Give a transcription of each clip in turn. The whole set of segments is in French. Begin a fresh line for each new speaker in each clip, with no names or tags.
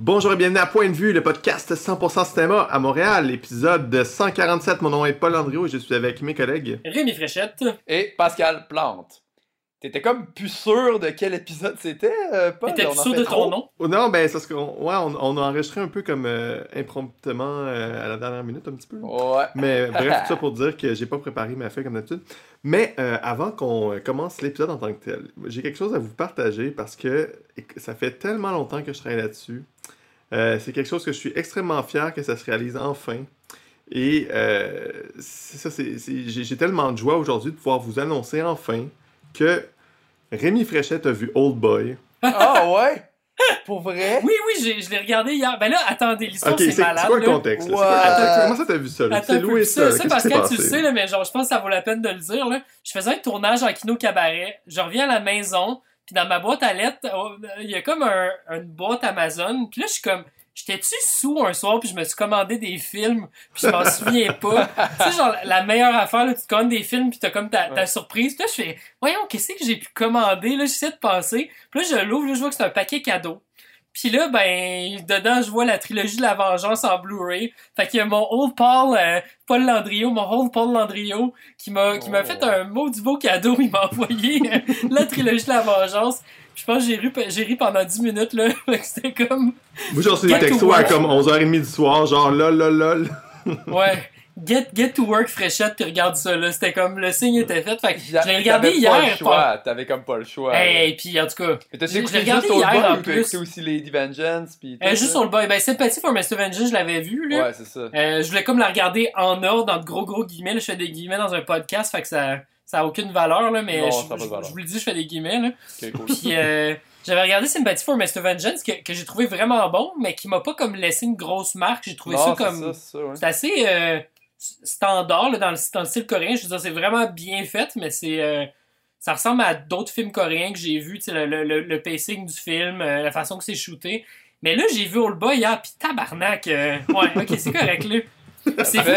Bonjour et bienvenue à Point de vue, le podcast 100% cinéma à Montréal, épisode 147. Mon nom est Paul Andriot et je suis avec mes collègues
Rémi Fréchette
et Pascal Plante. T'étais comme plus sûr de quel épisode c'était, Paul?
T'étais plus sûr de ton nom?
Oh, non, ben c'est parce qu'on on a enregistré un peu comme impromptement à la dernière minute un petit peu.
Ouais.
Mais bref, tout ça pour dire que j'ai pas préparé ma feuille comme d'habitude. Mais avant qu'on commence l'épisode en tant que tel, j'ai quelque chose à vous partager parce que ça fait tellement longtemps que je travaille là-dessus. C'est quelque chose que je suis extrêmement fier que ça se réalise enfin. Et c'est ça, j'ai tellement de joie aujourd'hui de pouvoir vous annoncer enfin que Rémi Fréchette a vu Old Boy.
Ah ouais? Pour vrai?
Oui, je l'ai regardé hier. Ben là, attendez, l'histoire
Ok,
c'est malade.
c'est quoi le
là.
contexte?
Ouais.
Comment ça t'as vu ça? Là?
Attends
C'est
un peu,
loué ça.
ça
Qu'est-ce qui
Pascal,
s'est
tu le
passé?
sais, là, mais genre, je pense que ça vaut la peine de le dire. Là. Je faisais un tournage en Kino Cabaret. Je reviens à la maison, puis dans ma boîte à lettres, il y a comme une boîte Amazon. Puis là, je suis comme... J'étais-tu sous un soir, puis je me suis commandé des films, puis je m'en souviens pas. Tu sais, genre, la meilleure affaire, là, tu te commandes des films, puis t'as comme ta surprise. Puis là, je fais, voyons, qu'est-ce que j'ai pu commander, là, j'essaie de penser. Puis là, je l'ouvre, là, je vois que c'est un paquet cadeau. Puis là, ben, dedans, je vois la trilogie de la Vengeance en Blu-ray. Fait qu'il y a mon old Paul Landriot, mon old Paul Landriot, qui m'a fait un maudit beau cadeau. Il m'a envoyé la trilogie de la Vengeance. Puis je pense que j'ai ri pendant 10 minutes, là. C'était comme...
Moi, j'ai reçu des textos à comme 11h30 du soir, genre lol.
Ouais. Get to work, Fréchette, puis regarde ça, là. C'était comme, le signe était fait. Fait que je l'ai regardé
T'avais
hier.
Pas le choix. T'avais comme pas le choix.
Hey, puis en tout cas.
Mais t'as
je l'ai
écouté
regardé
juste
hier,
Old
en
Boy ou t'as
plus.
écouté aussi Lady Vengeance? Pis tout,
Juste sur le boy. Ben, Sympathy for Mr. Vengeance, je l'avais vu, là.
Ouais, c'est ça.
Je voulais comme la regarder en ordre, dans de gros guillemets. Là, je fais des guillemets dans un podcast, fait que ça a aucune valeur, là, mais
Non,
je
ça a pas de valeur.
vous le dis, je fais des guillemets, là.
Okay, cool.
Puis, j'avais regardé Sympathy for Mr. Vengeance, que j'ai trouvé vraiment bon, mais qui m'a pas comme laissé une grosse marque. J'ai trouvé ça comme...
C'est ça, ouais.
C'est assez standard, là, dans le style coréen. Je veux dire, c'est vraiment bien fait, mais c'est... ça ressemble à d'autres films coréens que j'ai vus, tu sais, le pacing du film, la façon que c'est shooté. Mais là, j'ai vu Old Boy hier, pis tabarnak, ouais, ok, c'est correct, là. C'est fou,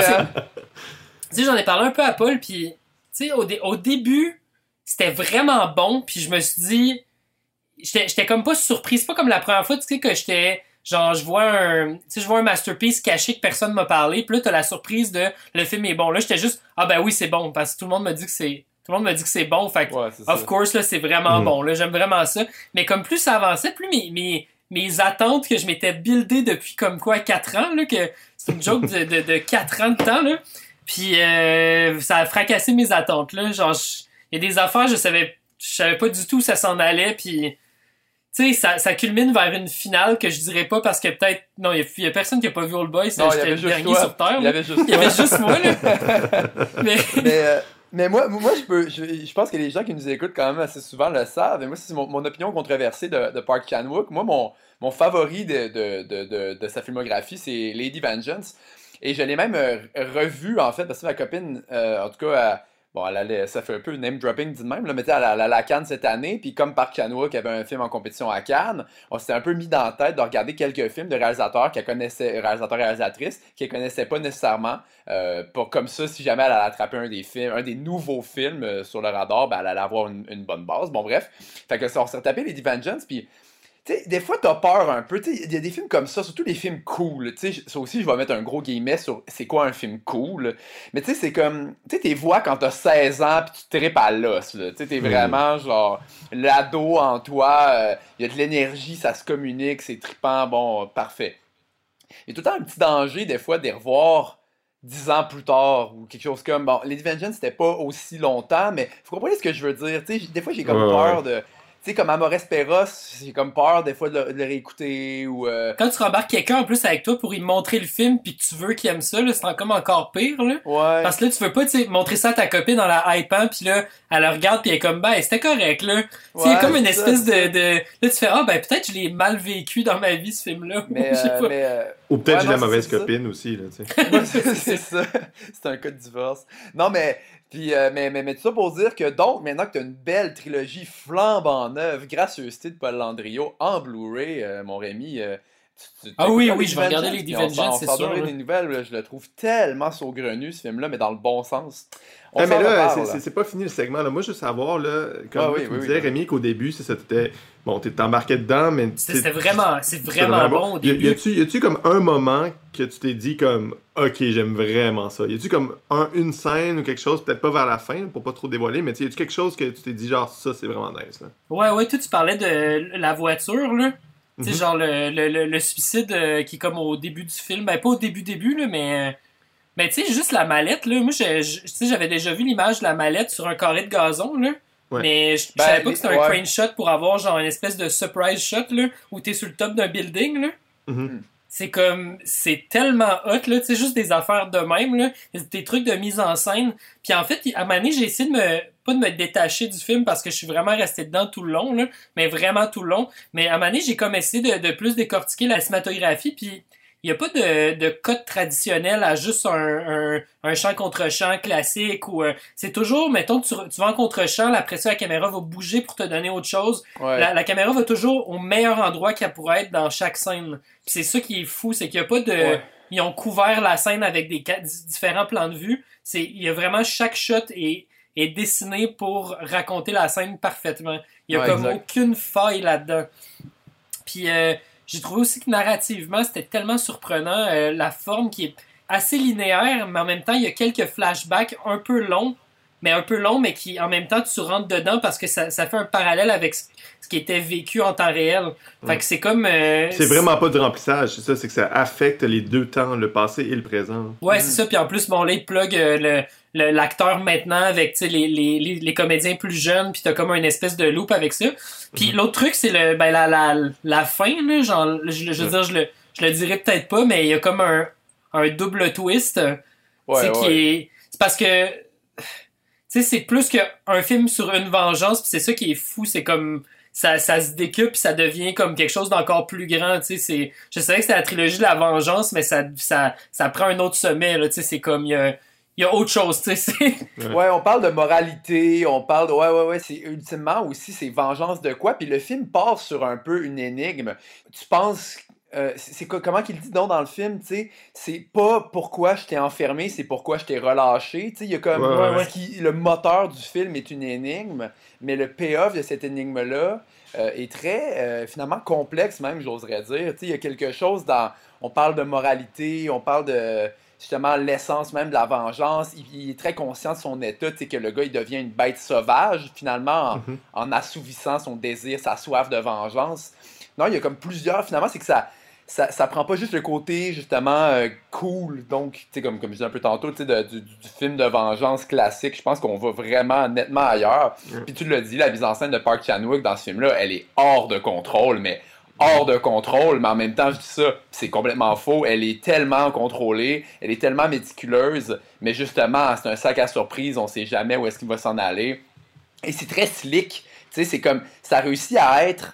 tu sais, j'en ai parlé un peu à Paul, pis, tu sais, au début, c'était vraiment bon, pis je me suis dit, j'étais comme pas surpris, c'est pas comme la première fois, tu sais, que j'étais, genre, je vois un masterpiece caché que personne m'a parlé, pis là, t'as la surprise de, le film est bon. Là, j'étais juste, ah ben oui, c'est bon, parce que tout le monde me dit que c'est bon, fait que,
Ouais,
of course, là, c'est vraiment bon, là, j'aime vraiment ça. Mais comme plus ça avançait, plus mes attentes que je m'étais buildé depuis comme quoi 4 ans, là, que c'est une joke de 4 ans de temps, là. Puis ça a fracassé mes attentes, là. Genre, il y a des affaires, je savais pas du tout où ça s'en allait, puis tu sais, ça culmine vers une finale que je dirais pas parce que peut-être... Non, il y a personne qui a pas vu Old Boy, j'étais le dernier sur Terre.
Il y avait
juste moi, là.
Mais moi je pense que les gens qui nous écoutent quand même assez souvent le savent. Et moi, c'est mon opinion controversée de Park Chan-wook. Moi, mon favori de sa filmographie, c'est Lady Vengeance. Et je l'ai même revu, en fait, parce que ma copine, en tout cas, ça fait un peu name dropping dit de même, là, mais tu sais, elle allait à Cannes cette année, puis comme Park Chan-wook avait un film en compétition à Cannes, on s'était un peu mis dans la tête de regarder quelques films de réalisateurs réalisatrices, qu'elle connaissait pas nécessairement, pour comme ça, si jamais elle allait attraper un des nouveaux films sur le radar, ben elle allait avoir une bonne base. Bon, bref. Fait que ça, on s'est retapé Lady Vengeance, puis tu sais, des fois, t'as peur un peu. Tu sais, il y a des films comme ça, surtout les films cool. Tu sais, ça aussi, je vais mettre un gros guillemet sur c'est quoi un film cool. Mais tu sais, c'est comme. Tu sais, t'es vois quand t'as 16 ans pis tu te tripes à l'os. Tu sais, t'es vraiment genre l'ado en toi. Il y a de l'énergie, ça se communique, c'est trippant. Bon, parfait. Il y a tout le temps un petit danger, des fois, de les revoir 10 ans plus tard ou quelque chose comme. Bon, Lady Vengeance, c'était pas aussi longtemps, mais vous comprenez ce que je veux dire. Tu sais, des fois, j'ai comme peur de. Tu sais, comme Amores Perros, j'ai comme peur des fois de le réécouter ou...
Quand tu rembarques quelqu'un en plus avec toi pour lui montrer le film pis que tu veux qu'il aime ça, là, c'est comme encore pire, là.
Ouais.
Parce que là, tu veux pas, tu sais, montrer ça à ta copine dans la hype, pis là, elle le regarde pis elle est comme, ben, c'était correct, là. Tu sais, comme une espèce de... Là, tu fais, ah, ben, peut-être je l'ai mal vécu dans ma vie, ce film-là.
Mais,
ou peut-être j'ai la mauvaise copine aussi, là, tu sais.
C'est ça. C'est un cas de divorce. Non, mais... Puis, mais tout ça pour dire que donc, maintenant que tu as une belle trilogie flambant neuve, gracieuseté de Paul Landriot en Blu-ray, mon Rémi,
Ah oui,
t'écoutes
oui, je vais regarder les Vengeance, c'est
On s'en
sûr.
donne des nouvelles, là, je le trouve tellement saugrenu, ce film-là, mais dans le bon sens. On
mais
s'en
là,
reparle,
c'est pas fini le segment. Là. Moi, je veux savoir, là, comme
Ah
là,
oui,
tu
oui,
me
oui,
disais,
oui.
Rémi, qu'au début, c'est ça, t'es embarqué dedans, mais...
C'est vraiment bon au début.
Y a-tu comme un moment que tu t'es dit comme, ok, j'aime vraiment ça? Y a-tu comme une scène ou quelque chose, peut-être pas vers la fin, pour pas trop dévoiler, mais y a-tu quelque chose que tu t'es dit, genre, ça, c'est vraiment nice, là?
Ouais, toi, tu parlais de la voiture, là. Tu sais,
Mhm.
genre le suicide qui est comme au début du film. Ben, pas au début, là, mais tu sais, juste la mallette, là. Moi, tu sais, j'avais déjà vu l'image de la mallette sur un carré de gazon, là.
Ouais.
Mais je savais pas que c'était un crane shot pour avoir, genre, une espèce de surprise shot, là, où t'es sur le top d'un building, là.
Mhm.
C'est tellement hot, là, tu sais, juste des affaires de même, là, des trucs de mise en scène. Puis en fait, à un moment donné, j'ai essayé pas de me détacher du film parce que je suis vraiment resté dedans tout le long, là, mais vraiment tout le long. Mais à un moment donné, j'ai comme essayé de plus décortiquer la cinématographie, puis il y a pas de code traditionnel à juste un chant contre chant classique ou c'est toujours, mettons, tu vas en contre chant, après ça, la caméra va bouger pour te donner autre chose.
Ouais.
La caméra va toujours au meilleur endroit qu'elle pourrait être dans chaque scène. Puis c'est ça qui est fou, c'est qu'il y a pas de...
Ouais.
Ils ont couvert la scène avec des différents plans de vue. Il y a vraiment chaque shot est dessiné pour raconter la scène parfaitement. Il y a comme
exact.
aucune faille là-dedans. Puis j'ai trouvé aussi que narrativement, c'était tellement surprenant. La forme qui est assez linéaire, mais en même temps, il y a quelques flashbacks un peu longs, mais qui, en même temps, tu rentres dedans parce que ça fait un parallèle avec ce qui était vécu en temps réel. Fait que c'est comme...
c'est vraiment pas du remplissage, c'est ça, c'est que ça affecte les deux temps, le passé et le présent.
Ouais, c'est ça. Puis en plus, bon, là, il plug l'acteur maintenant avec, tu sais, les comédiens plus jeunes, puis t'as comme une espèce de loop avec ça. Puis l'autre truc, c'est la fin, là, genre, je veux dire, je le dirais peut-être pas, mais il y a comme un double twist. C'est parce que, tu sais, c'est plus qu'un film sur une vengeance, puis c'est ça qui est fou, c'est comme... Ça se décupe puis ça devient comme quelque chose d'encore plus grand, tu sais, je savais que c'était la trilogie de la vengeance, mais ça prend un autre sommet, là, tu sais, c'est comme il y a autre chose, tu sais.
Ouais, on parle de moralité, on parle de... Ouais, c'est ultimement aussi, c'est vengeance de quoi, puis le film part sur un peu une énigme. Tu penses... comment qu'il dit donc dans le film, tu sais, c'est pas pourquoi je t'ai enfermé, c'est pourquoi je t'ai relâché, tu sais, il y a comme le moteur du film est une énigme, mais le payoff de cette énigme-là est très finalement complexe même, j'oserais dire, tu sais, il y a quelque chose on parle de moralité, on parle de justement l'essence même de la vengeance, il est très conscient de son état, tu sais, que le gars il devient une bête sauvage finalement en assouvissant son désir, sa soif de vengeance. Non, il y a comme plusieurs, finalement, c'est que ça prend pas juste le côté, justement, cool, donc, tu sais, comme je disais un peu tantôt, tu sais, du film de vengeance classique, je pense qu'on va vraiment nettement ailleurs. Puis tu l'as dit, la mise en scène de Park Chan-wook dans ce film-là, elle est hors de contrôle, mais en même temps, je dis ça, c'est complètement faux, elle est tellement contrôlée, elle est tellement méticuleuse, mais justement, c'est un sac à surprise, on sait jamais où est-ce qu'il va s'en aller. Et c'est très slick, tu sais, c'est comme, ça réussit à être...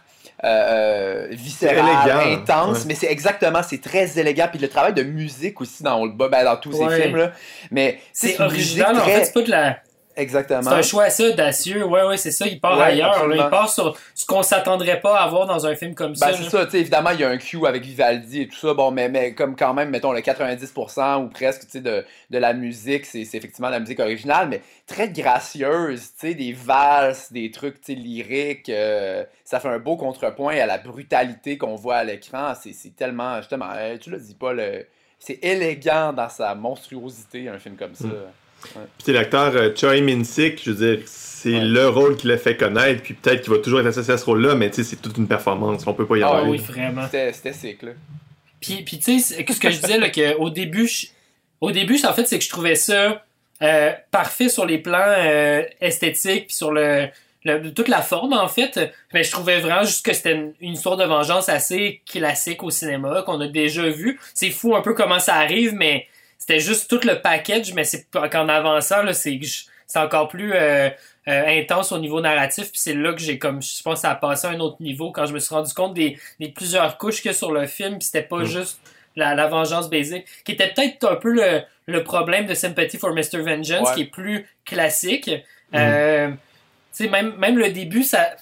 viscéral,
élégant,
intense, mais c'est très élégant. Puis le travail de musique aussi dans Old Boy, dans tous ces films là, mais
c'est original. En fait, c'est pas de la...
Exactement.
C'est un choix assez audacieux. Ouais, c'est ça. Il part ailleurs. Là. Il part sur ce qu'on s'attendrait pas à voir dans un film comme ça.
C'est ça. Évidemment, il y a un cue avec Vivaldi et tout ça. Bon, mais comme quand même, mettons, le 90% ou presque de la musique, c'est effectivement la musique originale, mais très gracieuse. Des valses, des trucs lyriques. Ça fait un beau contrepoint à la brutalité qu'on voit à l'écran. C'est tellement, justement, tu le dis pas, c'est élégant dans sa monstruosité, un film comme ça. Ouais.
Puis l'acteur Choi Min-sik, je veux dire, c'est le rôle qui l'a fait connaître, puis peut-être qu'il va toujours être associé à ce rôle-là, mais tu sais, c'est toute une performance, on peut pas y avoir.
Ah oui, vraiment.
C'était sick, là.
Puis tu sais, ce que je disais, là, qu'au début, en fait, c'est que je trouvais ça parfait sur les plans esthétiques, puis sur toute la forme, en fait. Mais je trouvais vraiment juste que c'était une histoire de vengeance assez classique au cinéma, qu'on a déjà vu. C'est fou un peu comment ça arrive, mais... C'était juste tout le package, mais c'est qu'en avançant, là, c'est encore plus intense au niveau narratif. Puis c'est là que je pense que ça a passé à un autre niveau quand je me suis rendu compte des plusieurs couches qu'il y a sur le film. Puis c'était pas juste la vengeance basique, qui était peut-être un peu le problème de Sympathy for Mr. Vengeance, qui est plus classique. Tu sais, même le début, ça... Tu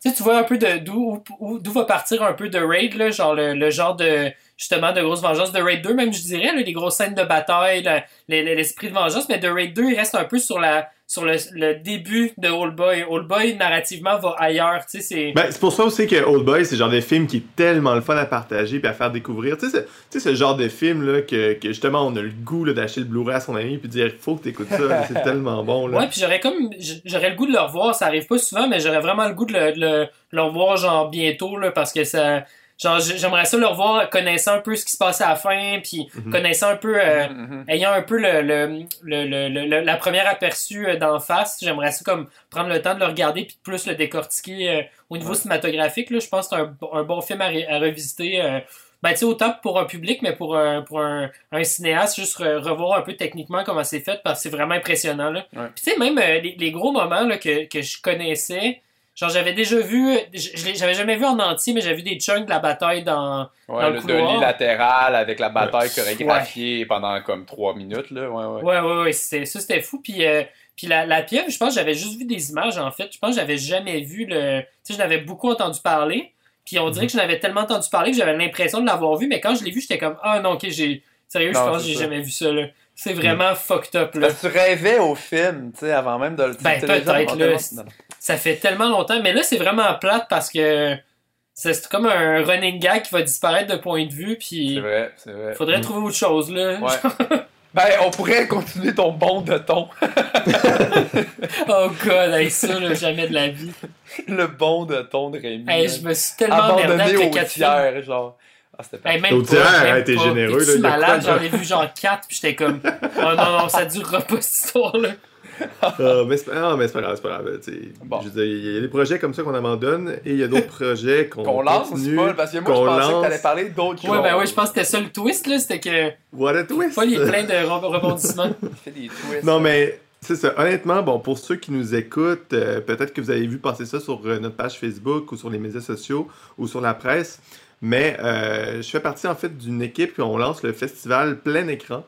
tu vois un peu d'où va partir un peu de Raid, là, genre le genre de justement de grosse vengeance de Raid 2, même je dirais, là, les grosses scènes de bataille, l'esprit de vengeance, mais de Raid 2, il reste un peu sur le début de Oldboy. Oldboy, narrativement, va ailleurs, tu sais, c'est...
Ben, c'est pour ça aussi que Oldboy, c'est le genre de film qui est tellement le fun à partager puis à faire découvrir. Tu sais, ce genre de film là, que justement on a le goût là, d'acheter le Blu-ray à son ami puis de dire faut que t'écoutes ça, c'est tellement bon. Là.
Ouais, puis j'aurais le goût de le revoir, ça arrive pas souvent, mais j'aurais vraiment le goût de le revoir genre bientôt, là, parce que ça... Genre, j'aimerais ça le revoir connaissant un peu ce qui se passe à la fin, puis connaissant un peu, ayant un peu la première aperçu d'en face. J'aimerais ça comme prendre le temps de le regarder puis de plus le décortiquer au niveau cinématographique. Là, je pense que c'est un bon film à revisiter. Ben, tu sais, autant pour un public, mais pour un cinéaste, juste revoir un peu techniquement comment c'est fait, parce que c'est vraiment impressionnant. Là.
Ouais.
Puis tu sais, même les gros moments là, que je connaissais... Genre, j'avais déjà vu, j'avais jamais vu en entier, mais j'avais vu des chunks de la bataille dans le couloir.
Dolly latéral avec la bataille chorégraphiée pendant comme 3 minutes, là.
Ouais, c'était fou. Puis la pieuvre, je pense que j'avais juste vu des images, en fait. Je pense que j'avais jamais vu tu sais, je n'avais beaucoup entendu parler. Puis on dirait que je n'avais tellement entendu parler que j'avais l'impression de l'avoir vu, mais quand je l'ai vu, j'étais comme, ah non, ok, sérieux, je pense que j'ai jamais vu ça, là. C'est vraiment fucked up, là.
Tu rêvais au film, tu sais, avant même de le
Ben, peut-être, là. Ça fait tellement longtemps. Mais là, c'est vraiment plate parce que c'est comme un running gag qui va disparaître de point de vue. Puis
c'est vrai.
Faudrait trouver autre chose, là.
Ouais. Ben, on pourrait continuer ton bond de ton.
Oh god, hey, ça, là, jamais de la vie.
Le bond de ton de Rémi.
Hey, je me suis tellement emmerdé après 4 films.
Genre. Ah, c'était pas.
Hey, même
L'audière, t'es généreux, là.
T'es-tu malade? J'en ai vu genre 4, puis j'étais comme, oh non, ça durera pas cette histoire-là.
Mais c'est pas grave.
Bon.
Je veux dire, il y a des projets comme ça qu'on abandonne et il y a d'autres projets qu'on
lance,
continue,
Paul, parce que moi je pensais que t'allais parler d'autres choses.
Ouais, ben ouais, je pense que c'était ça le twist, là, c'était que...
What a twist!
Paul, il est plein de rebondissements.
Il fait des twists.
Non, mais c'est ça. Honnêtement, bon, pour ceux qui nous écoutent, peut-être que vous avez vu passer ça sur notre page Facebook ou sur les médias sociaux ou sur la presse, mais je fais partie en fait d'une équipe et on lance le festival Plein Écran.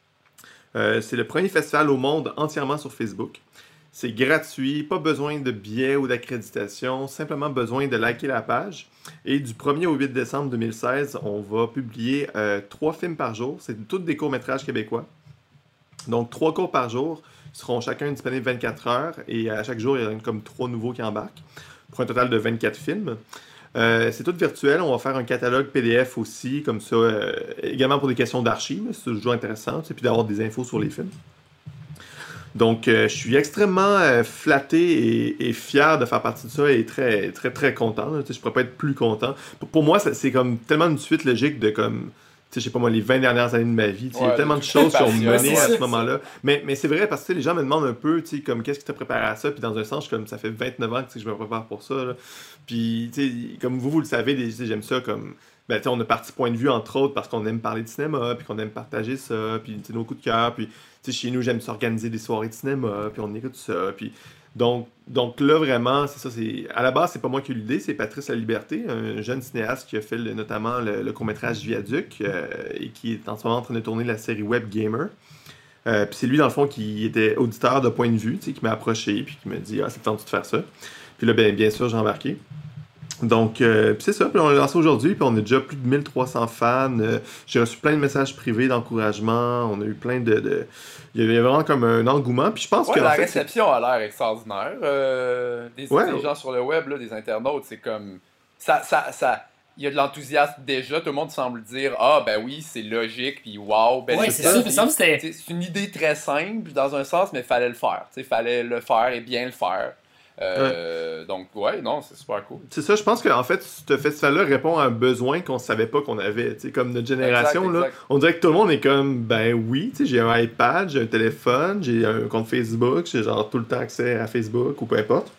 C'est le premier festival au monde entièrement sur Facebook. C'est gratuit, pas besoin de billets ou d'accréditation, simplement besoin de liker la page. Et du 1er au 8 décembre 2016, on va publier 3 films par jour. C'est tous des courts-métrages québécois. Donc 3 cours par jour seront chacun disponibles 24 heures et à chaque jour, il y en a comme 3 nouveaux qui embarquent pour un total de 24 films. C'est tout virtuel, on va faire un catalogue PDF aussi, comme ça, également pour des questions d'archives, c'est toujours intéressant, puis d'avoir des infos sur les films. Donc, je suis extrêmement flatté et fier de faire partie de ça et très, très, très content. Là. Je pourrais pas être plus content. Pour moi, c'est comme tellement une suite logique de comme, je sais pas moi, les 20 dernières années de ma vie. Il y a tellement de choses qui ont mené à ce moment-là. Mais c'est vrai, parce que les gens me demandent un peu, comme, qu'est-ce qui t'a préparé à ça? Puis dans un sens, comme, ça fait 29 ans que je me prépare pour ça. Là. Puis, comme vous le savez, j'aime ça comme... Ben, on a parti point de vue, entre autres, parce qu'on aime parler de cinéma, puis qu'on aime partager ça, puis nos coups de cœur, puis chez nous, j'aime s'organiser des soirées de cinéma, puis on écoute ça, puis... Donc là, vraiment, c'est ça, à la base, c'est pas moi qui ai eu l'idée, c'est Patrice Laliberté, un jeune cinéaste qui a fait notamment le court-métrage Viaduc, et qui est en ce moment en train de tourner la série Web Gamer. Puis c'est lui, dans le fond, qui était auditeur de point de vue, qui m'a approché, puis qui m'a dit « Ah, c'est le temps de faire ça. » Puis là, bien sûr, j'ai embarqué. Donc, c'est ça, puis on l'a lancé aujourd'hui, puis on a déjà plus de 1300 fans. J'ai reçu plein de messages privés d'encouragement, on a eu plein de... Il y avait vraiment comme un engouement, puis je pense que...
la réception a l'air extraordinaire. Des gens sur le web, là, des internautes, c'est comme... Il y a de l'enthousiasme déjà, tout le monde semble dire « Ah, ben oui, c'est logique, puis wow, ben
c'est ça.
C'est une idée très simple, dans un sens, mais il fallait le faire. Il fallait le faire et bien le faire. Donc, non, c'est super cool.
C'est ça, je pense qu'en fait, ce festival-là répond à un besoin qu'on savait pas qu'on avait. T'sais, comme notre génération,
exact.
Là, on dirait que tout le monde est comme, ben oui, j'ai un iPad, j'ai un téléphone, j'ai un compte Facebook, j'ai genre tout le temps accès à Facebook ou peu importe.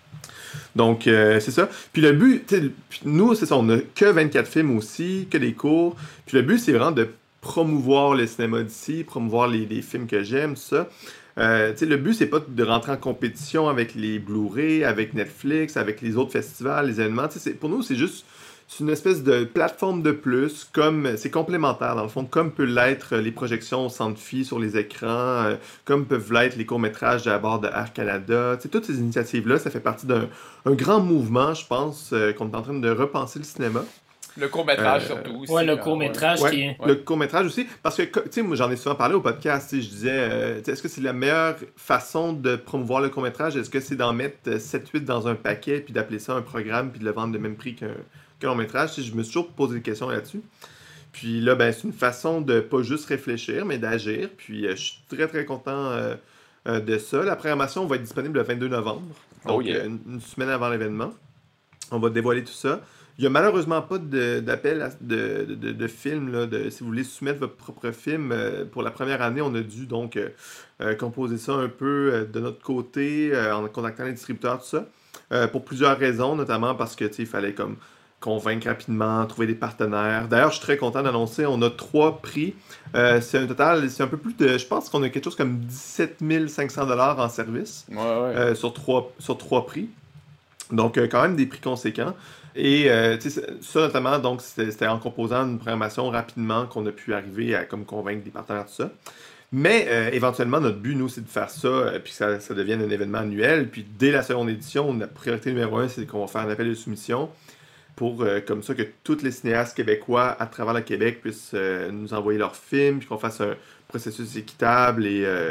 Donc, c'est ça. Puis le but, nous, c'est ça, on a que 24 films aussi, que des cours. Puis le but, c'est vraiment de promouvoir le cinéma d'ici, promouvoir les films que j'aime, tout ça. Le but, c'est pas de rentrer en compétition avec les Blu-ray, avec Netflix, avec les autres festivals, les événements. Pour nous, c'est juste c'est une espèce de plateforme de plus, comme c'est complémentaire dans le fond, comme peut l'être les projections au Centre Phi sur les écrans, comme peuvent l'être les courts-métrages à bord de Air Canada. Toutes ces initiatives-là, ça fait partie d'un grand mouvement, je pense, qu'on est en train de repenser le cinéma.
Le court-métrage surtout aussi.
Ouais, le court-métrage qui est...
Le court-métrage aussi, parce que, tu sais, moi j'en ai souvent parlé au podcast, je disais, est-ce que c'est la meilleure façon de promouvoir le court-métrage? Est-ce que c'est d'en mettre 7-8 dans un paquet, puis d'appeler ça un programme, puis de le vendre de même prix qu'un long-métrage? Je me suis toujours posé des questions là-dessus. Puis là, ben, c'est une façon de pas juste réfléchir, mais d'agir, puis je suis très très content de ça. La programmation va être disponible le 22 novembre, donc une semaine avant l'événement. On va dévoiler tout ça. Il n'y a malheureusement pas d'appel de film. Là, si vous voulez soumettre votre propre film, pour la première année, on a dû donc composer ça un peu de notre côté, en contactant les distributeurs, tout ça. Pour plusieurs raisons, notamment parce que il fallait comme convaincre rapidement, trouver des partenaires. D'ailleurs, je suis très content d'annoncer, on a 3 prix. C'est un total, c'est un peu plus de, je pense qu'on a quelque chose comme 17 500 $ en service sur 3 prix. Donc, quand même des prix conséquents. Et ça, notamment, donc, c'était en composant une programmation rapidement qu'on a pu arriver à comme convaincre des partenaires, tout ça. Mais éventuellement, notre but, nous, c'est de faire ça, puis que ça devienne un événement annuel. Puis dès la seconde édition, la priorité numéro 1, c'est qu'on va faire un appel de soumission pour, comme ça, que tous les cinéastes québécois à travers le Québec puissent nous envoyer leurs films, puis qu'on fasse un processus équitable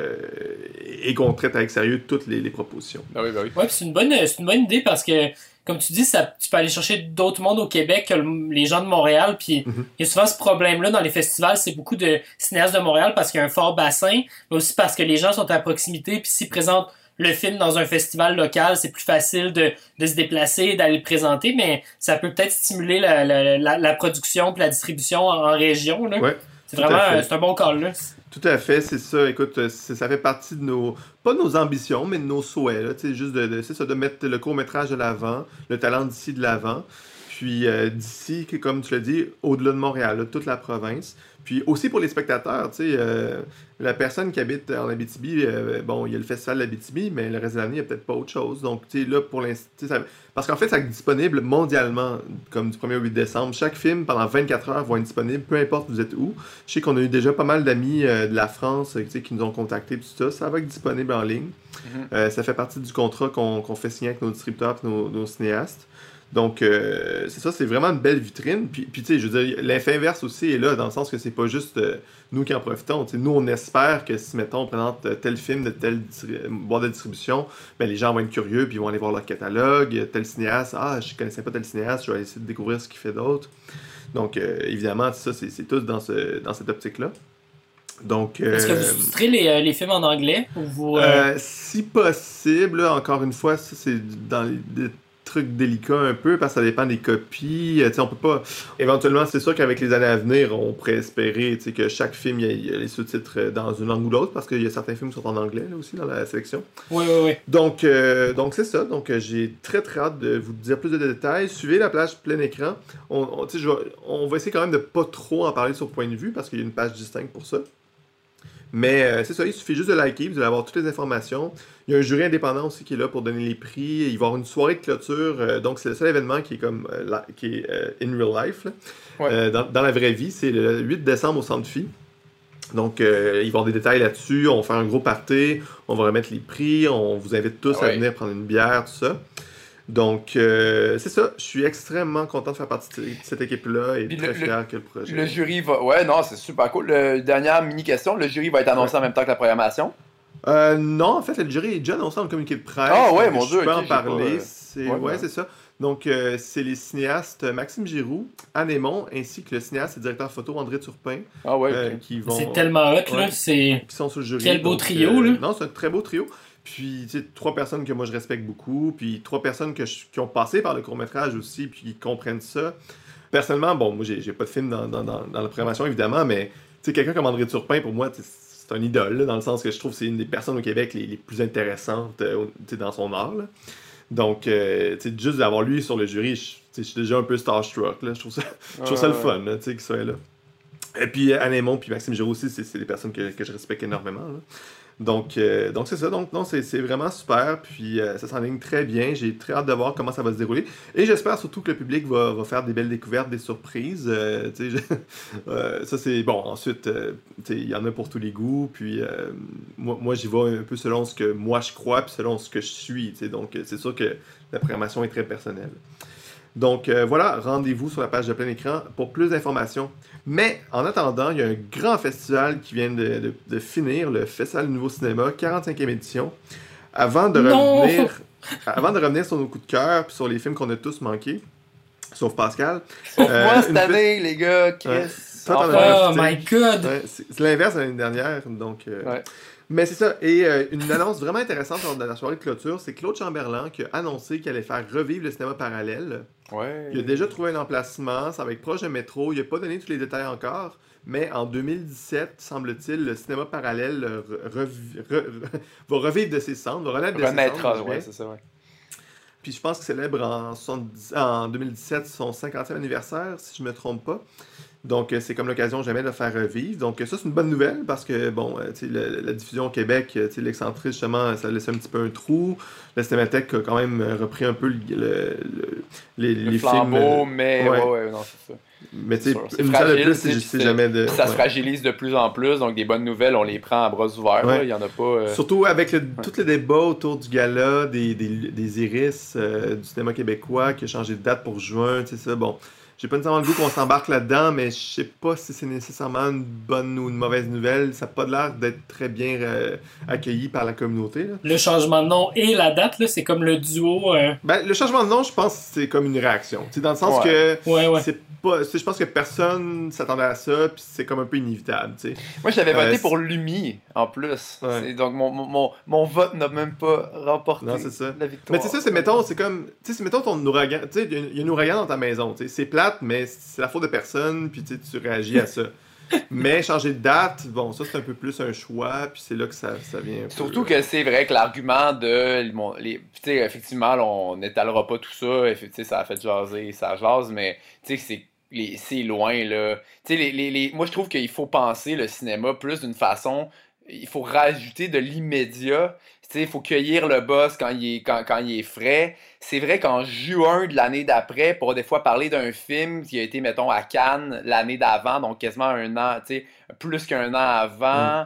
et qu'on traite avec sérieux toutes les propositions.
Ah oui, bah oui.
Ouais, puis c'est une bonne idée parce que, comme tu dis, tu peux aller chercher d'autres mondes au Québec que les gens de Montréal. Puis il y a souvent ce problème-là dans les festivals, c'est beaucoup de cinéastes de Montréal parce qu'il y a un fort bassin, mais aussi parce que les gens sont à proximité. Puis s'ils présentent le film dans un festival local, c'est plus facile de se déplacer, d'aller le présenter, mais ça peut peut-être stimuler la production puis la distribution en région. Là.
Ouais,
c'est vraiment c'est un bon call. Là.
Tout à fait, c'est ça. Écoute, ça fait partie de pas de nos ambitions, mais de nos souhaits. Là, juste c'est ça, de mettre le court-métrage de l'avant, le talent d'ici de l'avant. Puis d'ici, comme tu l'as dit, au-delà de Montréal, là, toute la province. Puis aussi pour les spectateurs, la personne qui habite en Abitibi, bon, il y a le festival d'Abitibi, mais le reste de l'année, il n'y a peut-être pas autre chose. Donc, là, pour l'instant, parce qu'en fait, ça est disponible mondialement, comme du 1er au 8 décembre. Chaque film, pendant 24 heures, va être disponible, peu importe où vous êtes où. Je sais qu'on a eu déjà pas mal d'amis de la France qui nous ont contactés, tout ça. Ça va être disponible en ligne. Ça fait partie du contrat qu'on fait signer avec nos distributeurs et nos cinéastes. Donc, c'est ça, c'est vraiment une belle vitrine. Puis tu sais, je veux dire, l'effet inverse aussi est là, dans le sens que c'est pas juste nous qui en profitons. T'sais, nous, on espère que si, mettons, on présente tel film de telle boîte de distribution, ben, les gens vont être curieux, puis ils vont aller voir leur catalogue. Tel cinéaste, je connaissais pas tel cinéaste, je vais essayer de découvrir ce qu'il fait d'autre. Donc, évidemment, ça, c'est tout dans cette optique-là. Donc,
est-ce que vous sous-titrez les films en anglais? Ou vous,
si possible, là, encore une fois, ça, c'est dans les trucs délicats un peu parce que ça dépend des copies. On peut pas. Éventuellement, c'est sûr qu'avec les années à venir, on pourrait espérer que chaque film il y a les sous-titres dans une langue ou l'autre parce qu'il y a certains films qui sont en anglais là, aussi dans la sélection.
Oui.
Donc c'est ça. Donc j'ai très très hâte de vous dire plus de détails. Suivez la page plein écran. On va essayer quand même de pas trop en parler sur point de vue parce qu'il y a une page distincte pour ça. Mais c'est ça, il suffit juste de liker, vous allez avoir toutes les informations. Il y a un jury indépendant aussi qui est là pour donner les prix. Il va y avoir une soirée de clôture. Donc, c'est le seul événement qui est comme qui est in real life. Dans la vraie vie, c'est le 8 décembre au Centre Phi. Donc, il va y avoir des détails là-dessus. On va faire un gros party. On va remettre les prix. On vous invite tous à venir prendre une bière, tout ça. Donc, c'est ça. Je suis extrêmement content de faire partie de cette équipe-là et très fier que le projet.
Le jury va... Ouais, non, c'est super cool. Dernière mini-question. Le jury va être annoncé en même temps que la programmation?
Non, en fait, le jury est déjà annoncé dans le communiqué de presse.
Ah ouais, mon Dieu.
Je peux en parler.
Pas...
c'est ça. Donc, c'est les cinéastes Maxime Giroux, Anne Aymon, ainsi que le cinéaste et directeur photo André Turpin.
Ah ouais.
Qui vont...
C'est tellement hot, là. Qui
sont sur le jury.
Quel beau trio, là.
Non, c'est un très beau trio. Puis, tu sais, 3 personnes que moi je respecte beaucoup, puis 3 personnes qui ont passé par le court-métrage aussi, puis qui comprennent ça. Personnellement, bon, moi j'ai pas de film dans la programmation, évidemment, mais tu sais, quelqu'un comme André Turpin, pour moi, c'est un idole, là, dans le sens que je trouve que c'est une des personnes au Québec les plus intéressantes dans son art. Là. Donc, tu sais, juste d'avoir lui sur le jury, je suis déjà un peu starstruck, là. Je trouve ça le fun, tu sais, qu'il soit là. Et puis Anne Aymon puis Maxime Giroux aussi, c'est des personnes que je respecte énormément. Là. Donc c'est ça. Donc, non, c'est vraiment super. Puis, ça s'enligne très bien. J'ai très hâte de voir comment ça va se dérouler. Et j'espère surtout que le public va faire des belles découvertes, des surprises. Ça, c'est bon. Ensuite, il y en a pour tous les goûts. Puis, moi, j'y vais un peu selon ce que moi je crois, puis selon ce que je suis. Donc, c'est sûr que la programmation est très personnelle. Donc voilà, rendez-vous sur la page de Plein Écran pour plus d'informations. Mais en attendant, il y a un grand festival qui vient de finir, le Festival du Nouveau Cinéma, 45e édition. Avant de revenir sur nos coups de cœur puis sur les films qu'on a tous manqués, sauf Pascal.
Sauf moi cette année, les gars, Chris.
Oh my god!
Ouais, c'est l'inverse de l'année dernière, donc...
Ouais.
Mais c'est ça. Et une annonce vraiment intéressante lors de la soirée de clôture, c'est Claude Chamberlain qui a annoncé qu'il allait faire revivre le cinéma parallèle.
Ouais.
Il a déjà trouvé un emplacement, ça va être proche de métro. Il n'a pas donné tous les détails encore, mais en 2017, semble-t-il, le cinéma parallèle va revivre de ses cendres, va renaître de ses cendres.
Ouais, c'est ça, ouais.
Puis je pense qu'il célèbre en 2017 son 50e anniversaire, si je ne me trompe pas. Donc, c'est comme l'occasion jamais de le faire revivre. Donc, ça, c'est une bonne nouvelle parce que, bon, la diffusion au Québec, l'excentré, justement, ça laissait un petit peu un trou. La Cinémathèque a quand même repris un peu les
flambeau,
films.
Mais ouais, non, c'est ça.
Mais tu sais,
c'est
une
fragile,
salle de plus, c'est jamais de...
Ça se fragilise de plus en plus, donc des bonnes nouvelles, on les prend à bras ouverts.
Ouais.
Il n'y en a pas...
Surtout avec tout le débat autour du gala, des iris du cinéma québécois qui a changé de date pour juin, tu sais ça, bon... J'ai pas nécessairement le goût qu'on s'embarque là-dedans, mais je sais pas si c'est nécessairement une bonne ou une mauvaise nouvelle. Ça n'a pas l'air d'être très bien accueilli par la communauté. Là.
Le changement de nom et la date, là, c'est comme le duo.
Ben, le changement de nom, je pense que c'est comme une réaction. T'sais, dans le sens que c'est pas. Je pense que personne s'attendait à ça, puis c'est comme un peu inévitable. T'sais.
Moi, j'avais voté pour Lumi, en plus.
Ouais.
Donc, mon vote n'a même pas remporté
non, c'est ça.
la victoire.
Mais tu sais, ça, c'est comme. Tu sais, mettons ton ouragan. Tu sais, il y a un ouragan dans ta maison. C'est plate, mais c'est la faute de personne, puis tu réagis à ça. Mais changer de date, bon, ça c'est un peu plus un choix, puis c'est là que ça vient.
Surtout que c'est vrai que l'argument de. Tu sais, effectivement, on n'étalera pas tout ça, ça a fait jaser, ça jase, mais tu sais, c'est loin, là. Tu sais, moi je trouve qu'il faut penser le cinéma plus d'une façon. Il faut rajouter de l'immédiat. Il faut cueillir le buzz quand il est frais. C'est vrai qu'en juin de l'année d'après, pour des fois parler d'un film qui a été, mettons, à Cannes l'année d'avant, donc quasiment un an, plus qu'un an avant.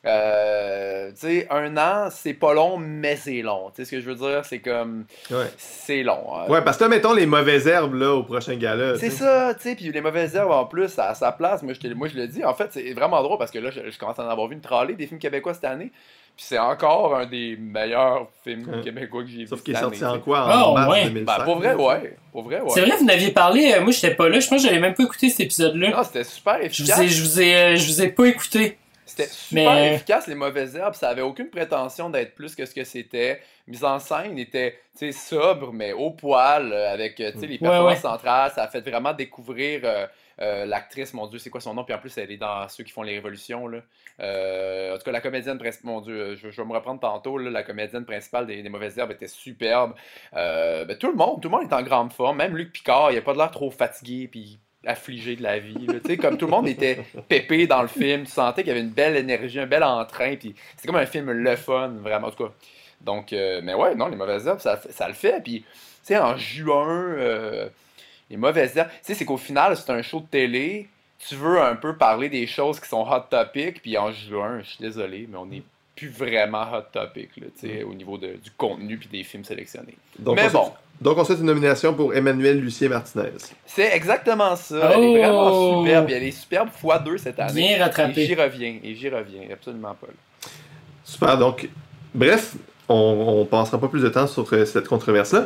Un an, c'est pas long, mais c'est long. Tu sais ce que je veux dire? C'est comme...
Ouais.
C'est long.
Ouais, parce que là, mettons les mauvaises herbes là, au prochain gala.
C'est ça, tu sais, puis les mauvaises herbes en plus, à sa place, moi je le dis, en fait, c'est vraiment drôle parce que là, je commence à en avoir vu une tralée des films québécois cette année. Puis c'est encore un des meilleurs films québécois que j'ai vu.
Sauf qu'il est sorti en
année,
quoi? En mars 2005?
Ben, pour vrai, ouais.
C'est vrai, vous n'aviez parlé, moi j'étais pas là, je pense que j'avais même pas écouté cet épisode-là.
Non, c'était super efficace.
Je vous ai pas écouté.
C'était super efficace, les mauvaises herbes. Ça avait aucune prétention d'être plus que ce que c'était. Mise en scène était sobre, mais au poil, avec les performances centrales. Ça a fait vraiment découvrir l'actrice, mon Dieu, c'est quoi son nom? Puis en plus, elle est dans ceux qui font les révolutions. Là. En tout cas, la comédienne principale, mon Dieu, je vais me reprendre tantôt. Là, la comédienne principale des Mauvaises Herbes était superbe. Tout le monde est en grande forme. Même Luc Picard, il a pas de l'air trop fatigué. Puis affligé de la vie. Comme tout le monde était pépé dans le film, tu sentais qu'il y avait une belle énergie, un bel entrain, puis c'est comme un film le fun, vraiment, en tout cas. Donc, mais ouais, non, les Mauvaises Herbes, ça le fait, puis, tu sais, en juin, les Mauvaises Herbes, tu sais, c'est qu'au final, c'est un show de télé, tu veux un peu parler des choses qui sont hot topic, puis en juin, je suis désolé, mais on n'est plus vraiment hot topic, là, tu sais, au niveau du contenu puis des films sélectionnés.
Donc, on souhaite une nomination pour Emmanuelle Lucier-Martinez.
C'est exactement ça. Elle est vraiment superbe. Elle est superbe x2 cette année.
Bien rattrapée.
Et j'y reviens. Absolument pas. Là.
Super. Donc, bref, on passera pas plus de temps sur cette controverse-là.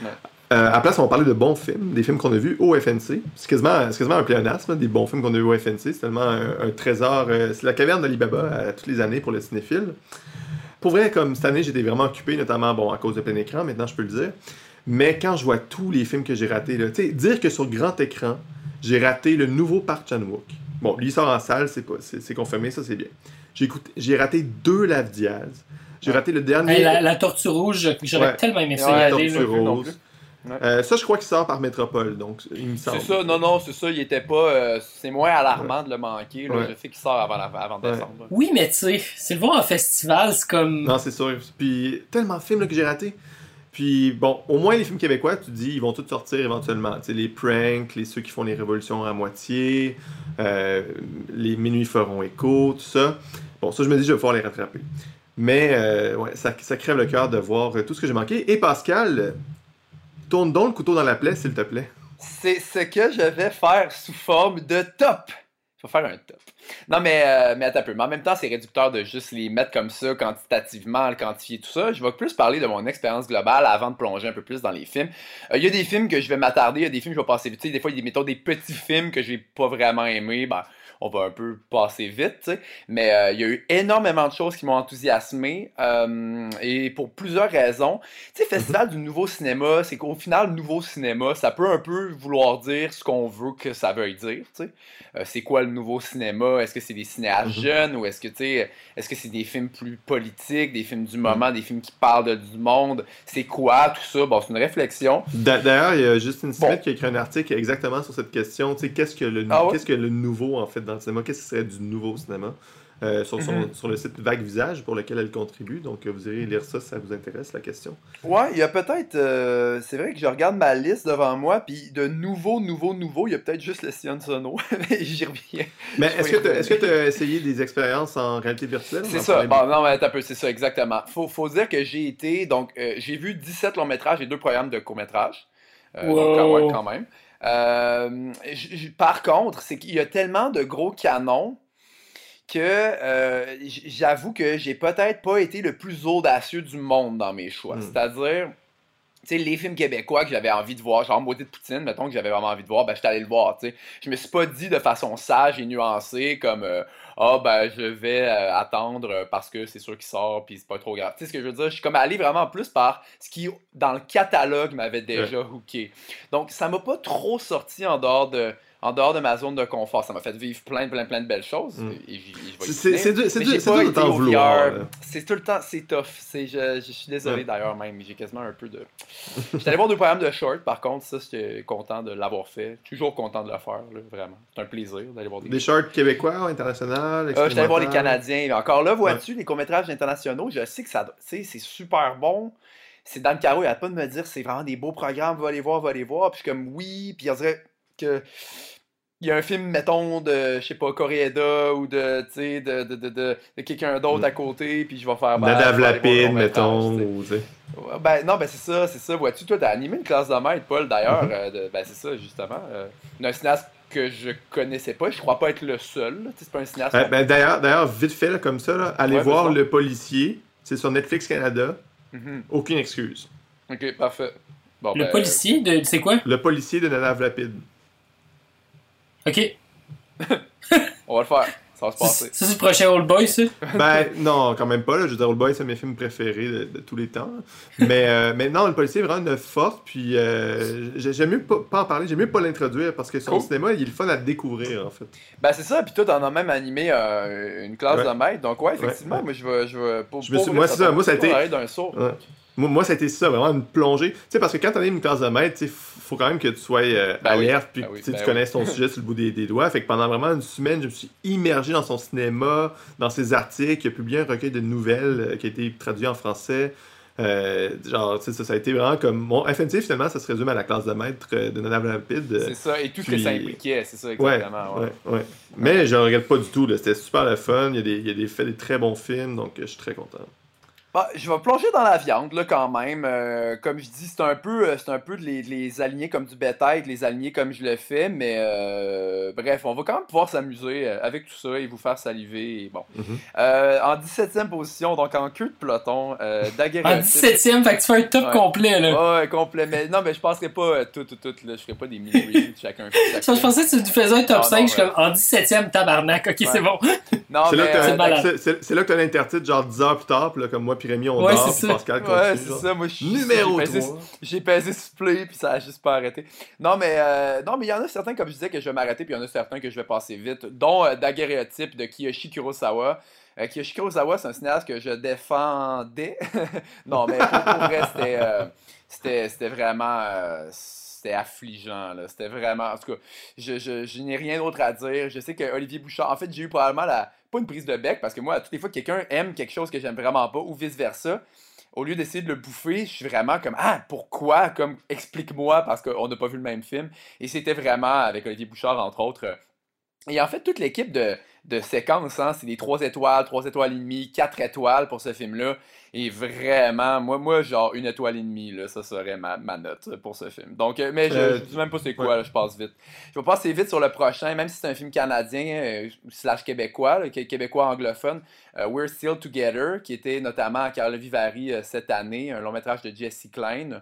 À la place, on va parler de bons films, des films qu'on a vus au FNC. C'est quasiment un pléonasme, des bons films qu'on a vus au FNC. C'est tellement un trésor. C'est la caverne d'Ali-Baba toutes les années pour le cinéphile. Pour vrai, comme cette année, j'étais vraiment occupé, notamment à cause de Plein Écran, maintenant je peux le dire. Mais quand je vois tous les films que j'ai ratés, là, dire que sur grand écran, j'ai raté le nouveau Park Chan-wook. Bon, lui il sort en salle, c'est confirmé, ça c'est bien. J'ai raté 2 Lave Diaz. J'ai raté le dernier...
La Tortue Rouge, j'aurais tellement aimé ça y aller.
Tortue Rose.
Ouais.
Ça, je crois qu'il sort par Métropole, donc il me semble.
C'est ça, non, c'est ça, il était pas. C'est moins alarmant de le manquer. Là.
Ouais.
Je sais qu'il sort avant décembre.
Oui, mais tu sais, c'est le voir en festival, c'est comme...
Non, c'est sûr. Puis tellement de films là, que j'ai ratés. Puis bon, au moins les films québécois, tu dis, ils vont tous sortir éventuellement. Tu sais, les pranks, ceux qui font les révolutions à moitié, les Minuit feront écho, tout ça. Bon, ça, je me dis, je vais pouvoir les rattraper. Mais ouais, ça crève le cœur de voir tout ce que j'ai manqué. Et Pascal, tourne donc le couteau dans la plaie, s'il te plaît.
C'est ce que je vais faire sous forme de top. Je vais faire un top. Non, mais attends un peu. Mais en même temps, c'est réducteur de juste les mettre comme ça, quantitativement, le quantifier, tout ça. Je vais plus parler de mon expérience globale avant de plonger un peu plus dans les films. Il y a des films que je vais m'attarder, il y a des films que je vais passer vite. Tu sais, des fois, il y a mettons, des petits films que j'ai pas vraiment aimés. Ben, on va un peu passer vite, tu sais. Mais il y a eu énormément de choses qui m'ont enthousiasmé. Et pour plusieurs raisons. Tu sais, Festival du nouveau cinéma, c'est qu'au final, le nouveau cinéma, ça peut un peu vouloir dire ce qu'on veut que ça veuille dire, tu sais. C'est quoi le nouveau cinéma? Est-ce que c'est des cinéastes jeunes ou est-ce que c'est des films plus politiques, des films du moment, des films qui parlent du monde? C'est quoi tout ça? Bon, c'est une réflexion.
D'ailleurs, il y a Justine Smith qui a écrit un article exactement sur cette question. Tu sais, qu'est-ce que le nouveau en fait dans le cinéma? Qu'est-ce qui serait du nouveau cinéma? Sur le site Vague Visage pour lequel elle contribue. Donc, vous irez lire ça si ça vous intéresse, la question.
Ouais, il y a peut-être... c'est vrai que je regarde ma liste devant moi, puis de nouveau, il y a peut-être juste le Sion Sono. Mais j'y reviens.
Mais est-ce que tu as essayé des expériences en réalité virtuelle?
C'est ça. Bon, non, mais attends un peu, c'est ça, exactement. Faut dire que j'ai été... Donc, j'ai vu 17 longs métrages et 2 programmes de courts-métrages. Donc, quand même. Par contre, c'est qu'il y a tellement de gros canons que j'avoue que j'ai peut-être pas été le plus audacieux du monde dans mes choix. C'est-à-dire, tu sais, les films québécois que j'avais envie de voir, genre Beauté de Poutine, mettons que j'avais vraiment envie de voir, ben j'étais allé le voir, tu sais. Je me suis pas dit de façon sage et nuancée comme ben je vais attendre parce que c'est sûr qu'il sort puis c'est pas trop grave. Tu sais ce que je veux dire? Je suis comme allé vraiment plus par ce qui dans le catalogue m'avait déjà hooké. Donc ça m'a pas trop sorti en dehors de ma zone de confort. Ça m'a fait vivre plein de belles choses. Et
c'est dur de t'en vouloir.
C'est tout le temps, c'est tough. Je suis désolé d'ailleurs même. J'ai quasiment un peu de... J'étais allé voir 2 programmes de short, par contre. Ça, j'étais content de l'avoir fait. Toujours content de le faire, là, vraiment. C'est un plaisir d'aller voir
des shorts québécois, internationaux,
j'étais allé voir les Canadiens. Mais encore là, vois-tu, les courts-métrages internationaux, je sais que c'est super bon. C'est dans le carreau, il n'y a pas de me dire c'est vraiment des beaux programmes, va les voir. Puis je suis comme oui, puis on dirait que il y a un film, mettons, de, je sais pas, Coréeda ou de, tu sais, de quelqu'un d'autre à côté, puis je vais faire...
Nadav Lapide, mettons, ou tu sais.
Non, c'est ça, vois-tu, toi, t'as animé une classe de maître, Paul, d'ailleurs, c'est ça, justement. Un cinéaste que je connaissais pas, je crois pas être le seul, c'est pas un cinéaste...
D'ailleurs, vite fait, là, comme ça, là, allez voir Le Policier, c'est sur Netflix Canada, aucune excuse.
Ok, parfait. Bon,
le policier, c'est quoi?
Le Policier de Nadav Lapide.
Ok.
On va le faire. Ça va se passer.
Ça, c'est le prochain Old Boy, ça?
Non, quand même pas. Là. Je veux dire, Old Boy, c'est un de mes films préférés de tous les temps. Mais non, Le Policier est vraiment une force. Puis j'aime mieux pas en parler. J'aime mieux pas l'introduire parce que son cinéma, il est le fun à découvrir, en fait.
C'est ça. Puis toi, t'en as même animé une classe de maître. Donc, effectivement, moi, je vais...
Moi, c'est ça. Moi, ça a été...
d'un saut.
Moi, ça a été ça, vraiment une plongée. Tu sais, parce que quand tu as une classe de maître, il faut quand même que tu sois alerte, puis que tu connaisses ton sujet sur le bout des doigts. Fait que pendant vraiment une semaine, je me suis immergé dans son cinéma, dans ses articles. Il a publié un recueil de nouvelles qui a été traduit en français. Genre, tu sais, ça a été vraiment comme... Mon FNC, finalement, ça se résume à la classe de maître de Nadav Lapide.
C'est ça, et tout ce que ça impliquait, c'est ça, exactement.
Ouais. Mais je ne regrette pas du tout, là. C'était super le fun. Il y a des très bons films, donc je suis très content.
Je vais plonger dans la viande là quand même. Comme je dis, c'est un peu de les aligner comme du bétail, de les aligner comme je le fais, mais bref, on va quand même pouvoir s'amuser avec tout ça et vous faire saliver. Et bon. En 17e position, donc en queue de peloton, Daguerreotype.
En 17e, fait que tu fais un top complet là.
Ouais, complet. Mais non, mais je passerai pas tout là. Je ferai pas des mini-reviews de chacun.
Je pensais que tu faisais un top 5, je suis comme en 17e, tabarnak. Ok, c'est bon.
Non,
c'est là que tu as l'intertitre genre 10 heures plus tard, puis là, comme moi puis Rémi, on
Ouais,
dort,
c'est
puis
ça.
Pascal
Ouais,
continue.
c'est
genre.
ça. Moi,
Numéro
j'ai pesé,
3.
j'ai pesé sur play, puis ça a juste pas arrêté. Non, mais il y en a certains, comme je disais, que je vais m'arrêter, puis il y en a certains que je vais passer vite, dont Daguerréotype de Kiyoshi Kurosawa. Kiyoshi Kurosawa, c'est un cinéaste que je défendais. Non, mais pour vrai, c'était vraiment... c'était affligeant, là. C'était vraiment... En tout cas, je n'ai rien d'autre à dire. Je sais que Olivier Bouchard... En fait, j'ai eu probablement pas une prise de bec, parce que moi, toutes les fois que quelqu'un aime quelque chose que j'aime vraiment pas, ou vice-versa, au lieu d'essayer de le bouffer, je suis vraiment comme ah pourquoi comme explique-moi parce qu'on n'a pas vu le même film et c'était vraiment avec Olivier Bouchard entre autres et en fait toute l'équipe de séquences hein, c'est des 3 étoiles et demie 4 étoiles pour ce film là et vraiment moi genre 1 étoile et demie là ça serait ma note pour ce film donc mais je dis même pas c'est
Ouais.
quoi là, je passe vite je vais passer vite sur le prochain même si c'est un film canadien slash québécois là, québécois anglophone We're Still Together, qui était notamment à Carlo Vivari cette année, un long métrage de Jesse Klein.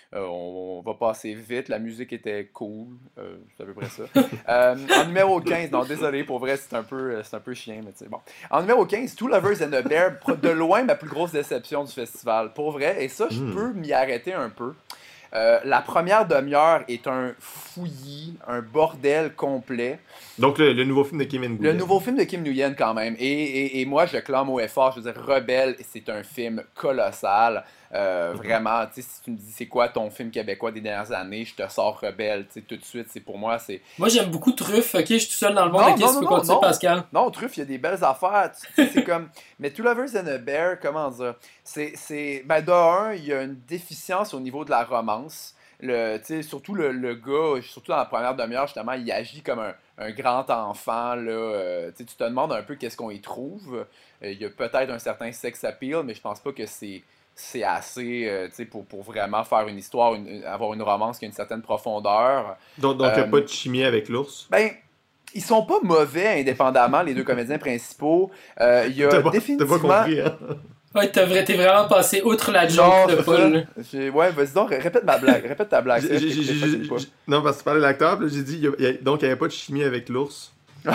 On va passer vite, la musique était cool, c'est à peu près ça. En numéro 15, non désolé, pour vrai c'est un peu chiant, mais tu sais bon. En numéro 15, Two Lovers and a Bear, de loin ma plus grosse déception du festival, pour vrai, et ça je peux m'y arrêter un peu. La première demi-heure est un fouillis, un bordel complet.
Donc, le nouveau film de Kim Nguyen.
Le nouveau film de Kim Nguyen, quand même. Et moi, je clame au effort. Je veux dire, Rebelle, c'est un film colossal. Vraiment, tu sais, si tu me dis c'est quoi ton film québécois des dernières années, je te sors Rebelle, tu sais, tout de suite. C'est pour moi, c'est.
Moi, j'aime beaucoup Truffe. Ok, je suis tout seul dans le monde.
Non,
Ok,
non,
tu
non,
peux
non,
continuer,
non.
Pascal.
Non, Truffe, il y a des belles affaires. Tu sais, c'est comme. Mais Two Lovers and a Bear, comment dire Ben, de un, il y a une déficience au niveau de la romance. Surtout le gars, surtout dans la première demi-heure, justement, il agit comme un grand enfant. Là, tu te demandes un peu qu'est-ce qu'on y trouve. Il y a peut-être un certain sex appeal, mais je pense pas que c'est assez pour vraiment faire une histoire, avoir une romance qui a une certaine profondeur.
Donc il n'y a pas de chimie avec l'ours.
Ben, ils sont pas mauvais indépendamment, les deux comédiens principaux. Il y a définitivement...
T'as pas compris, hein?
Ouais, t'es vraiment passé outre la joke de Paul.
Ouais, vas-y donc, répète ma blague, répète ta blague.
Non, parce que tu parlais de l'acteur, puis là, j'ai dit, donc il n'y avait pas de chimie avec l'ours.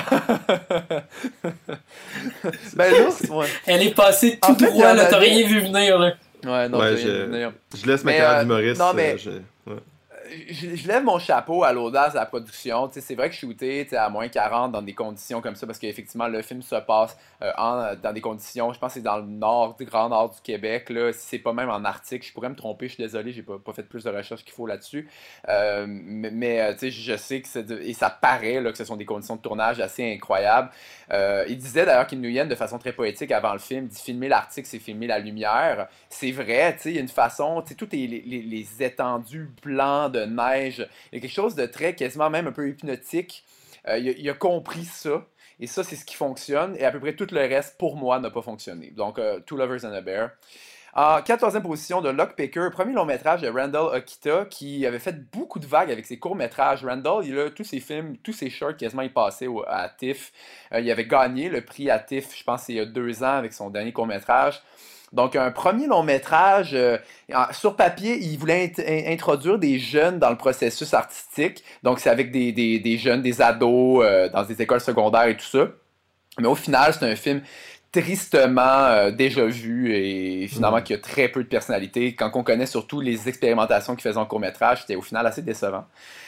Ben l'ours, ouais.
Elle est passée tout droit, là, t'as rien vu venir, là.
Ouais, non,
Ouais,
j'ai rien vu venir.
Je laisse ma carrière d'humoriste.
Non, mais...
Ouais.
Je lève mon chapeau à l'audace de la production. T'sais, c'est vrai que shooter à moins 40 dans des conditions comme ça, parce qu'effectivement, le film se passe dans des conditions, je pense que c'est dans le nord, du grand nord du Québec. Là, si c'est pas même en Arctique, je pourrais me tromper, je suis désolé, j'ai pas fait plus de recherches qu'il faut là-dessus. Mais je sais que et ça paraît là, que ce sont des conditions de tournage assez incroyables. Il disait d'ailleurs Kim Nguyen, de façon très poétique avant le film, dit filmer l'Arctique, c'est filmer la lumière. C'est vrai, il y a une façon, tout les étendues blancs de neige, il y a quelque chose de très, quasiment même un peu hypnotique. Il a compris ça, et ça, c'est ce qui fonctionne, et à peu près tout le reste, pour moi, n'a pas fonctionné. Donc, Two Lovers and a Bear. En 14e position de Lockpicker, premier long métrage de Randall Okita qui avait fait beaucoup de vagues avec ses courts métrages. Randall, il a tous ses films, tous ses shorts, quasiment il passait à TIFF. Il avait gagné le prix à TIFF, je pense, il y a 2 ans avec son dernier court métrage. Donc, un premier long métrage, sur papier, il voulait introduire des jeunes dans le processus artistique. Donc, c'est avec des jeunes, des ados, dans des écoles secondaires et tout ça. Mais au final, c'est un film tristement déjà vu et finalement qui a très peu de personnalité. Quand on connaît surtout les expérimentations qu'il faisait en court-métrage, c'était au final assez décevant.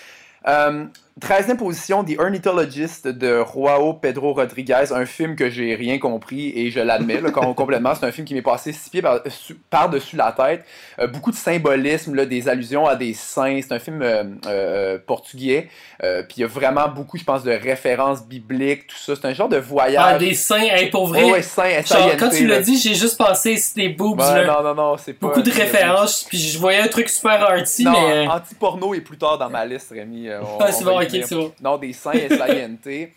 13e position, The Ornithologist de Joao Pedro Rodriguez, un film que j'ai rien compris et je l'admets là, complètement. C'est un film qui m'est passé 6 pieds par-dessus la tête. Beaucoup de symbolisme, là, des allusions à des saints. C'est un film portugais. Puis il y a vraiment beaucoup, je pense, de références bibliques, tout ça. C'est un genre de voyage.
Ah, des saints, hey, pour vrai.
Ouais, saints,
genre, quand tu l'as dit, j'ai juste pensé des boobs.
Ouais,
là.
non, c'est pas.
Beaucoup de références, puis je voyais un truc super arty,
non,
mais.
Anti-porno est plus tard dans ma liste, Rémi.
C'est bon, ok, c'est bon.
Non, des saints S-I-N-T.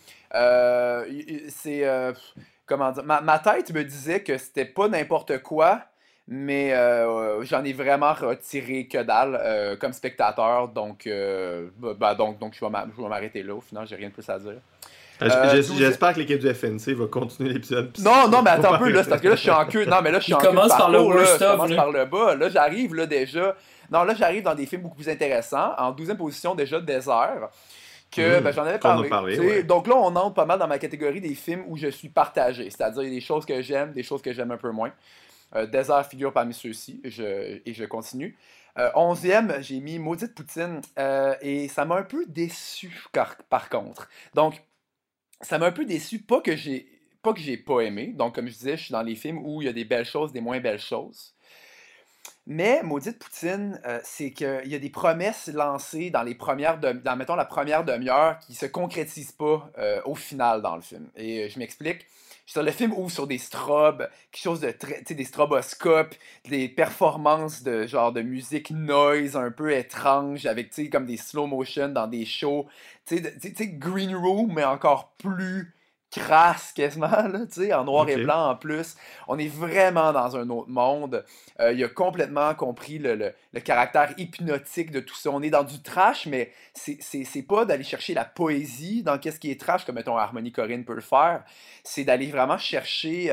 C'est. Comment dire? Ma tête me disait que c'était pas n'importe quoi, mais j'en ai vraiment retiré que dalle comme spectateur. Donc, donc je vais m'arrêter là. Au final, j'ai rien de plus à dire.
J'espère que l'équipe du FNC va continuer l'épisode.
Non, mais attends un peu, là, c'est parce que là, je suis en queue. Non, mais là, je suis en queue.
Commence par le worst of.
Je commence par le bas. Là, j'arrive, là, déjà. Non, là, j'arrive dans des films beaucoup plus intéressants. En 12e position, déjà, Désert. Que j'en avais parlé.
Ouais.
Donc là, on entre pas mal dans ma catégorie des films où je suis partagé. C'est-à-dire, il y a des choses que j'aime, des choses que j'aime un peu moins. Désert figure parmi ceux-ci, et je continue. 11e, j'ai mis Maudite Poutine, et ça m'a un peu déçu par contre. Donc, ça m'a un peu déçu, pas que j'ai pas aimé. Donc, comme je disais, je suis dans les films où il y a des belles choses, des moins belles choses. Mais Maudite Poutine, c'est qu'il y a des promesses lancées dans mettons, la première demi-heure qui se concrétisent pas au final dans le film. Et je m'explique. Le film ouvre sur des strobes, quelque chose de très, tu sais, des stroboscopes, des performances de genre de musique noise un peu étrange, avec, tu sais, comme des slow motion dans des shows. Tu sais, Green Room, mais encore plus crasse quasiment, là, tu sais, en noir et
Ok.
blanc en plus. On est vraiment dans un autre monde. Il a complètement compris le caractère hypnotique de tout ça. On est dans du trash, mais c'est pas d'aller chercher la poésie dans qu'est-ce qui est trash, comme mettons Harmony Korine peut le faire. C'est d'aller vraiment chercher,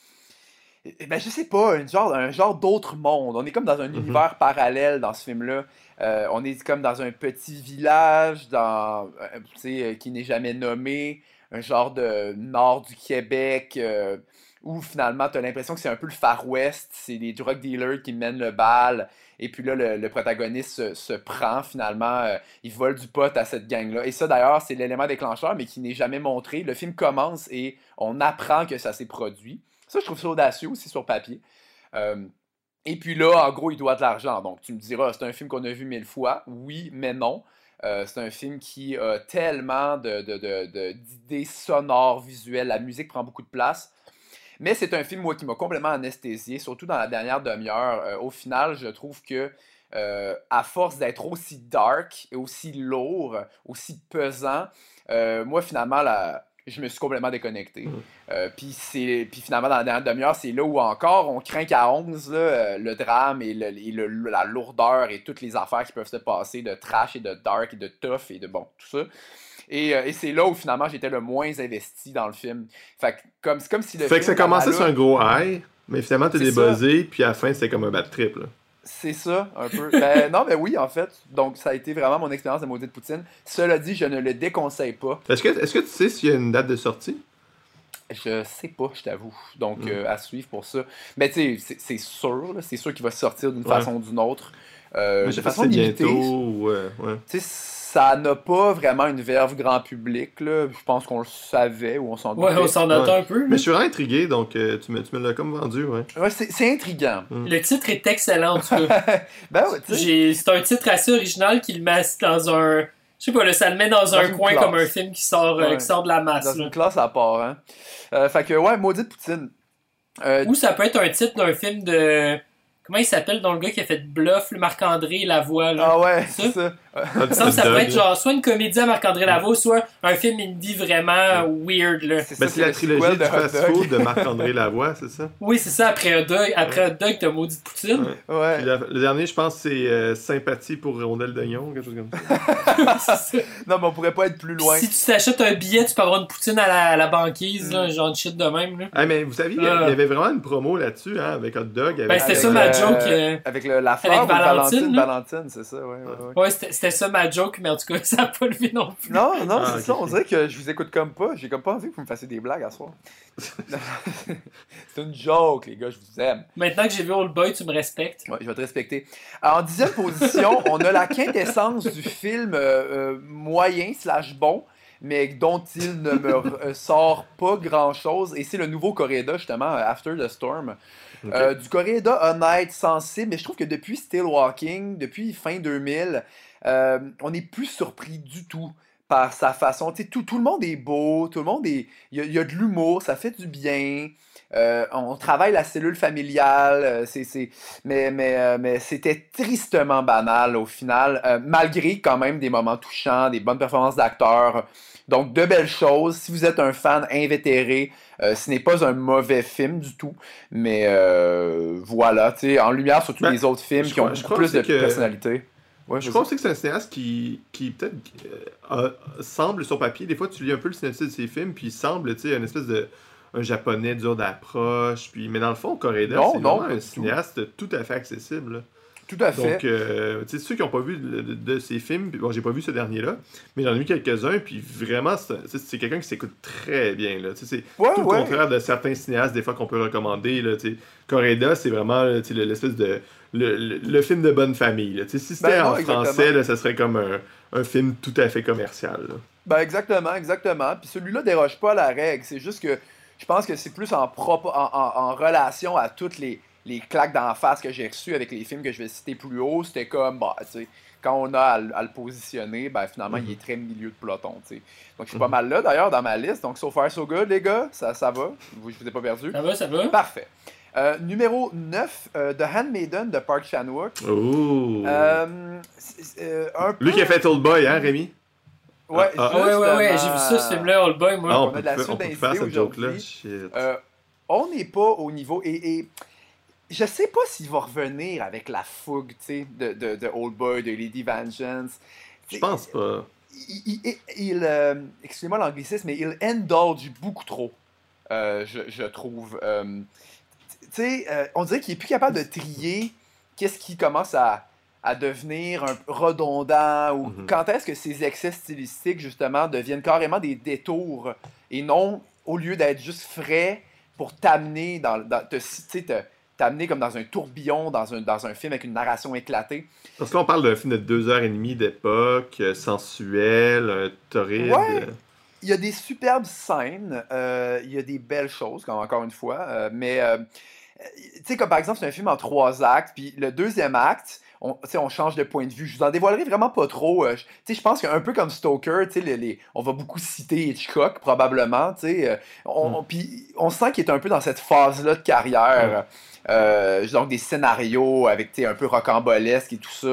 ben je sais pas, un genre d'autre monde. On est comme dans un
Mhm.
univers parallèle dans ce film-là. On est comme dans un petit village, tu sais, qui n'est jamais nommé, un genre de nord du Québec, où finalement t'as l'impression que c'est un peu le Far West, c'est les drug dealers qui mènent le bal, et puis là le protagoniste se prend finalement, il vole du pot à cette gang-là. Et ça d'ailleurs c'est l'élément déclencheur, mais qui n'est jamais montré. Le film commence et on apprend que ça s'est produit. Ça, je trouve ça audacieux aussi sur papier. Euh, et puis là, en gros, il doit de l'argent. Donc, tu me diras, c'est un film qu'on a vu 1000 fois. Oui, mais non. C'est un film qui a tellement d'idées sonores, visuelles. La musique prend beaucoup de place. Mais c'est un film, moi, qui m'a complètement anesthésié, surtout dans la dernière demi-heure. Au final, je trouve que, à force d'être aussi dark, et aussi lourd, aussi pesant, moi, finalement, je me suis complètement déconnecté.
Mhm.
Puis finalement, dans la dernière demi-heure, c'est là où encore on craint qu'à 11, là, le drame et, la lourdeur et toutes les affaires qui peuvent se passer de trash et de dark et de tough et de bon, tout ça. Et c'est là où finalement j'étais le moins investi dans le film. Fait que c'est comme si le
Fait que ça
film,
commençait sur un gros high, mais finalement t'es
c'est ça,
débuzzé, puis à la fin c'était comme un bad trip, là.
c'est ça, un peu. Ben, non, mais oui, en fait. Donc, ça a été vraiment mon expérience de Maudite Poutine. Cela dit, je ne le déconseille pas.
Est-ce que tu sais s'il y a une date de sortie?
Je sais pas, je t'avoue. Donc,
Hmm.
à suivre pour ça. Mais tu sais, c'est sûr, là, c'est sûr qu'il va sortir d'une
Ouais.
façon ou d'une autre.
Mais je
De
sais pas si
façon
c'est
limitée.
bientôt ou... ouais.
Tu sais, ça n'a pas vraiment une verve grand public, là. Je pense qu'on le savait ou on s'en
Ouais, on
doutait.
s'en
Ouais.
attend un peu,
Mais
là.
je suis vraiment intrigué, donc tu me l'as comme vendu, ouais.
Ouais, c'est intriguant.
Hmm.
Le titre est excellent, en tout cas.
Ben ouais, tu sais,
C'est un titre assez original qui le met dans un... Je sais pas, là, ça le met dans
dans
un
une
coin
classe.
comme un film
Ouais.
qui sort de la masse,
Dans
là.
une classe à part, hein. Fait que, ouais, Maudite Poutine.
Ou ça peut être un titre d'un film de... Comment il s'appelle, dont le gars qui a fait Bluff, le Marc-André Lavoie, là.
Ah ouais,
Ça?
c'est ça.
Ah,
Il me semble que ça
Hot
peut
Dog,
être
là.
genre soit une comédie à Marc-André Lavoie, soit un film indie vraiment weird, là.
C'est
Ben,
ça,
c'est la
le
trilogie
sequel
du
de Hot
fast-food de
Dog.
Marc-André Lavoie, c'est ça?
Oui, c'est ça, après Hot Dog. Après Hot Dog, t'as Maudite Poutine.
Ouais. Puis
Ouais.
le dernier, je pense, c'est Sympathie pour Rondelle d'Oignon, quelque chose comme ça.
C'est ça.
Non, mais on pourrait pas être plus
Puis
loin.
si tu t'achètes un billet, tu peux avoir une poutine à la banquise, là, genre de shit de même, là.
Ah, mais vous saviez, il y avait vraiment une promo là-dessus, hein, avec Hot Dog.
Ben, c'était ça
Avec,
ma joke.
Avec la fleur ou
Valentine, là.
Valentine, c'est ça, ouais.
Ouais, c'était ça ma joke, mais en tout cas, ça a pas levé non plus.
Non, non,
Ah,
c'est
ok,
ça, on
ok.
dirait que je vous écoute comme pas. J'ai comme pas envie que vous me fassiez des blagues à soir. C'est une joke, les gars, je vous aime.
Maintenant que j'ai vu Old Boy, tu me respectes.
Ouais, je vais te respecter. Alors, en 10e position, on a la quintessence du film moyen slash bon, mais dont il ne me sort pas grand-chose. Et c'est le nouveau Coréda, justement, After the Storm.
Ok.
Du Coréda honnête, sensible, mais je trouve que depuis Still Walking, depuis fin 2000, on n'est plus surpris du tout par sa façon. Tu sais, tout le monde est beau, tout le monde est... Il y a de l'humour, ça fait du bien. On travaille la cellule familiale, mais c'était tristement banal au final, malgré quand même des moments touchants, des bonnes performances d'acteurs. Donc, de belles choses. Si vous êtes un fan invétéré, ce n'est pas un mauvais film du tout. Mais voilà, tu sais, en lumière sur tous
Ben,
les autres films
je
qui ont
crois- je
beaucoup
crois
plus de
aussi que-
personnalité. Ouais,
Je
vas-y.
crois aussi que c'est un cinéaste qui peut-être semble sur papier. Des fois, tu lis un peu le synopsis de ses films, puis il semble, tu sais, une espèce de un japonais dur d'approche. Mais dans le fond, Coréda,
Non,
c'est
non,
vraiment
pas
un
du tout.
cinéaste tout à fait accessible, là.
Tout à fait.
Donc, tu sais, ceux qui n'ont pas vu de ces films, bon, j'ai pas vu ce dernier-là, mais j'en ai vu quelques-uns, puis vraiment, c'est quelqu'un qui s'écoute très bien, là. Tu sais, c'est
Ouais,
tout le
ouais.
contraire de certains cinéastes, des fois, qu'on peut recommander, là, tu sais. Correda, c'est vraiment, là, tu sais, l'espèce de... Le film de bonne famille, là. Tu sais, si c'était
Ben non,
en français,
exactement.
là, ça serait comme un film tout à fait commercial, là.
Ben exactement, exactement. Puis celui-là déroge pas à la règle. C'est juste que je pense que c'est plus en relation à toutes les claques d'en face que j'ai reçues avec les films que je vais citer plus haut. C'était comme, bah, tu sais, quand on a à le positionner, ben finalement, il
Mhm,
est très milieu de peloton, tu sais. Donc je suis pas
mhm.
mal là d'ailleurs dans ma liste. Donc so far so good, les gars. Ça va. Je vous ai pas perdu.
Ça va, ça va?
Parfait. Numéro 9, The Handmaiden de Park Chan-wook.
Oh!
Un peu.
Lui qui a fait Old Boy, hein, Rémi?
Ouais,
Ah ouais, j'ai vu ça, ce
justement.
film-là, Old Boy,
Ah,
moi.
On a de la suite
on peut plus faire
d'incidés
cette joke-là.
aujourd'hui.
Shit.
On n'est pas au niveau. Et je sais pas s'il va revenir avec la fougue, tu sais, de Old Boy, de Lady Vengeance.
Je
Tu sais,
pense pas.
excusez-moi l'anglicisme, mais il indulge beaucoup trop, je trouve. Tu sais, on dirait qu'il est plus capable de trier qu'est-ce qui commence à devenir un redondant ou
Mhm.
quand est-ce que ces excès stylistiques, justement, deviennent carrément des détours et non, au lieu d'être juste frais pour t'amener tu sais, t'amener comme dans un tourbillon, dans un film avec une narration éclatée.
Parce qu'on parle d'un film de 2 heures et demie d'époque, sensuel, torride.
Ouais, il y a des superbes scènes, il y a des belles choses, comme encore une fois, mais tu sais, comme par exemple, c'est un film en 3 actes, puis le deuxième acte, tu sais, on change de point de vue. Je vous en dévoilerai vraiment pas trop. Tu sais, je pense qu'un peu comme Stoker, tu sais, on va beaucoup citer Hitchcock, probablement, tu sais.
Mm.
Puis on sent qu'il est un peu dans cette phase-là de
Ouais.
carrière. Donc des scénarios avec, tu sais, un peu rocambolesque et tout ça.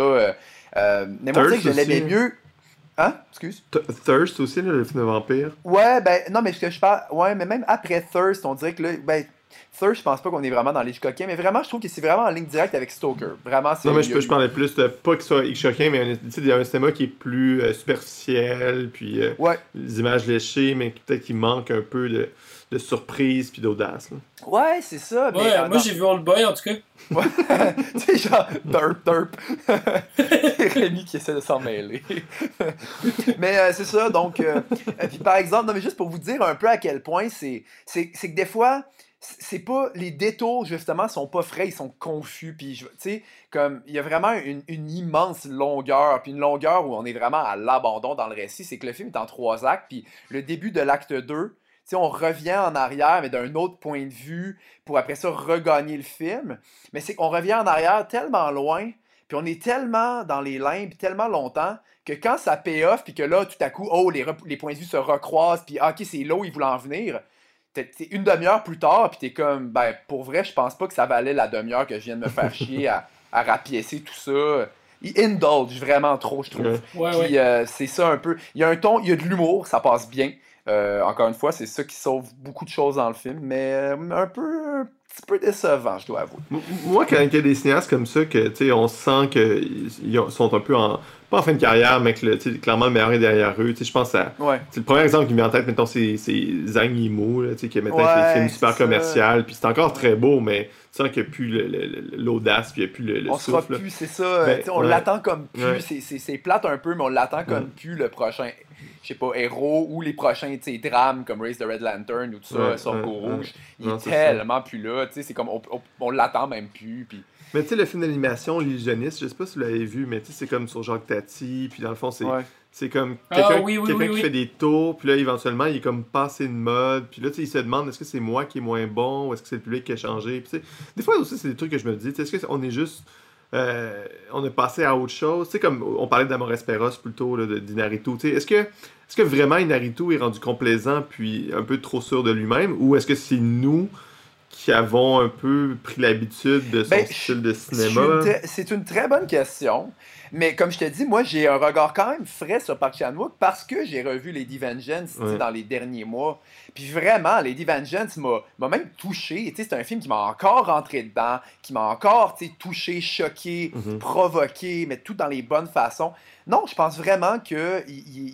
Mais moi, on dirait que
Thirst
je l'aimais
aussi.
mieux. Hein? Excuse?
Thirst aussi, là, le film de vampire.
Ouais, ben, non, mais ce que je parle. Ouais, mais même après Thirst, on dirait que là. Ben, Thirst, je pense pas qu'on est vraiment dans les Hitchcockiens, mais vraiment, je trouve que c'est vraiment en ligne directe avec Stoker. Vraiment,
Non,
c'est.
mais je parlais plus de pas qu'il soit choquant, mais tu sais, il y a un cinéma qui est plus superficiel, puis
Ouais,
les images léchées, mais peut-être qu'il manque un peu de surprise puis d'audace, là.
ouais, c'est ça, mais.
Ouais, moi
Non.
j'ai vu Old Boy, en tout cas.
Ouais. Tu sais, genre, derp, derp. C'est Rémi qui essaie de s'en mêler. Mais c'est ça, donc. Puis par exemple, non, mais juste pour vous dire un peu à quel point c'est que des fois, c'est pas. Les détours, justement, sont pas frais, ils sont confus. Puis, tu sais, comme, il y a vraiment une immense longueur, puis une longueur où on est vraiment à l'abandon dans le récit. C'est que le film est en 3 actes, puis le début de l'acte 2. Tu sais, on revient en arrière, mais d'un autre point de vue, pour après ça regagner le film. Mais c'est qu'on revient en arrière tellement loin, puis on est tellement dans les limbes, tellement longtemps, que quand ça paye off, puis que là, tout à coup, oh, les points de vue se recroisent, puis ok, c'est là où ils voulaient en venir. T'es une demi-heure plus tard, puis t'es comme, ben, pour vrai, je pense pas que ça valait la demi-heure que je viens de me faire chier à rapiécer tout ça. Il indulge vraiment trop, je trouve.
Ouais.
Ouais,
Puis
ouais.
c'est ça un peu. Il y a un ton, il y a de l'humour, ça passe bien. Encore une fois, c'est ça qui sauve beaucoup de choses dans le film, mais un petit peu décevant, je dois avouer.
Moi, quand il y a des cinéastes comme ça, que, tu sais, on sent qu'ils sont un peu pas en fin de carrière, mais que, tu sais, clairement, le meilleur est derrière eux. Tu sais, je pense à...
Ouais.
C'est le premier exemple qui me vient en tête, mettons, c'est Zhang Yimou, là, tu sais, qui maintenant fait des films
Ouais,
super
c'est ça.
commerciaux, puis c'est encore
Ouais.
très beau, mais tu sens qu'il n'y a plus l'audace, puis il n'y a plus le
On sera
souffle, là.
plus, c'est ça.
Ben,
Tu sais, on
ouais,
l'attend comme plus.
ouais,
C'est plate un peu, mais on l'attend
ouais,
comme plus le prochain, je sais pas, héros ou les prochains, tu sais, drames comme Raise the Red Lantern ou tout ça,
ouais,
Sorgho
ouais.
Rouge. Il
Non,
est
c'est ça.
tellement plus là. Tu sais, c'est comme on l'attend même plus. Puis
Mais tu sais, le film d'animation, L'Illusionniste, je sais pas si vous l'avez vu, mais tu sais, c'est comme sur Jacques Tati, puis dans le fond,
ouais.
c'est comme
Ah oui, oui,
quelqu'un
oui,
qui
oui.
fait des tours, puis là, éventuellement, il est comme passé de mode, puis là, tu sais, il se demande, est-ce que c'est moi qui est moins bon, ou est-ce que c'est le public qui a changé, puis tu sais, des fois aussi, c'est des trucs que je me dis, tu sais, est-ce qu'on est juste, on est passé à autre chose, tu sais, comme on parlait d'Amor Esperos plutôt, là, d'Inarritu, tu sais, est-ce que vraiment Inarritu est rendu complaisant, puis un peu trop sûr de lui-même, ou est-ce que c'est nous qui avons un peu pris l'habitude de son
Ben,
style de cinéma?
c'est une très bonne question. Mais comme je te dis, moi, j'ai un regard quand même frais sur Park Chan-wook parce que j'ai revu Lady Vengeance tu sais,
Ouais.
dans les derniers mois. Puis vraiment, Lady Vengeance m'a même touché. Tu sais, c'est un film qui m'a encore rentré dedans, qui m'a encore tu sais, touché, choqué,
Mhm.
provoqué, mais tout dans les bonnes façons. Non, je pense vraiment que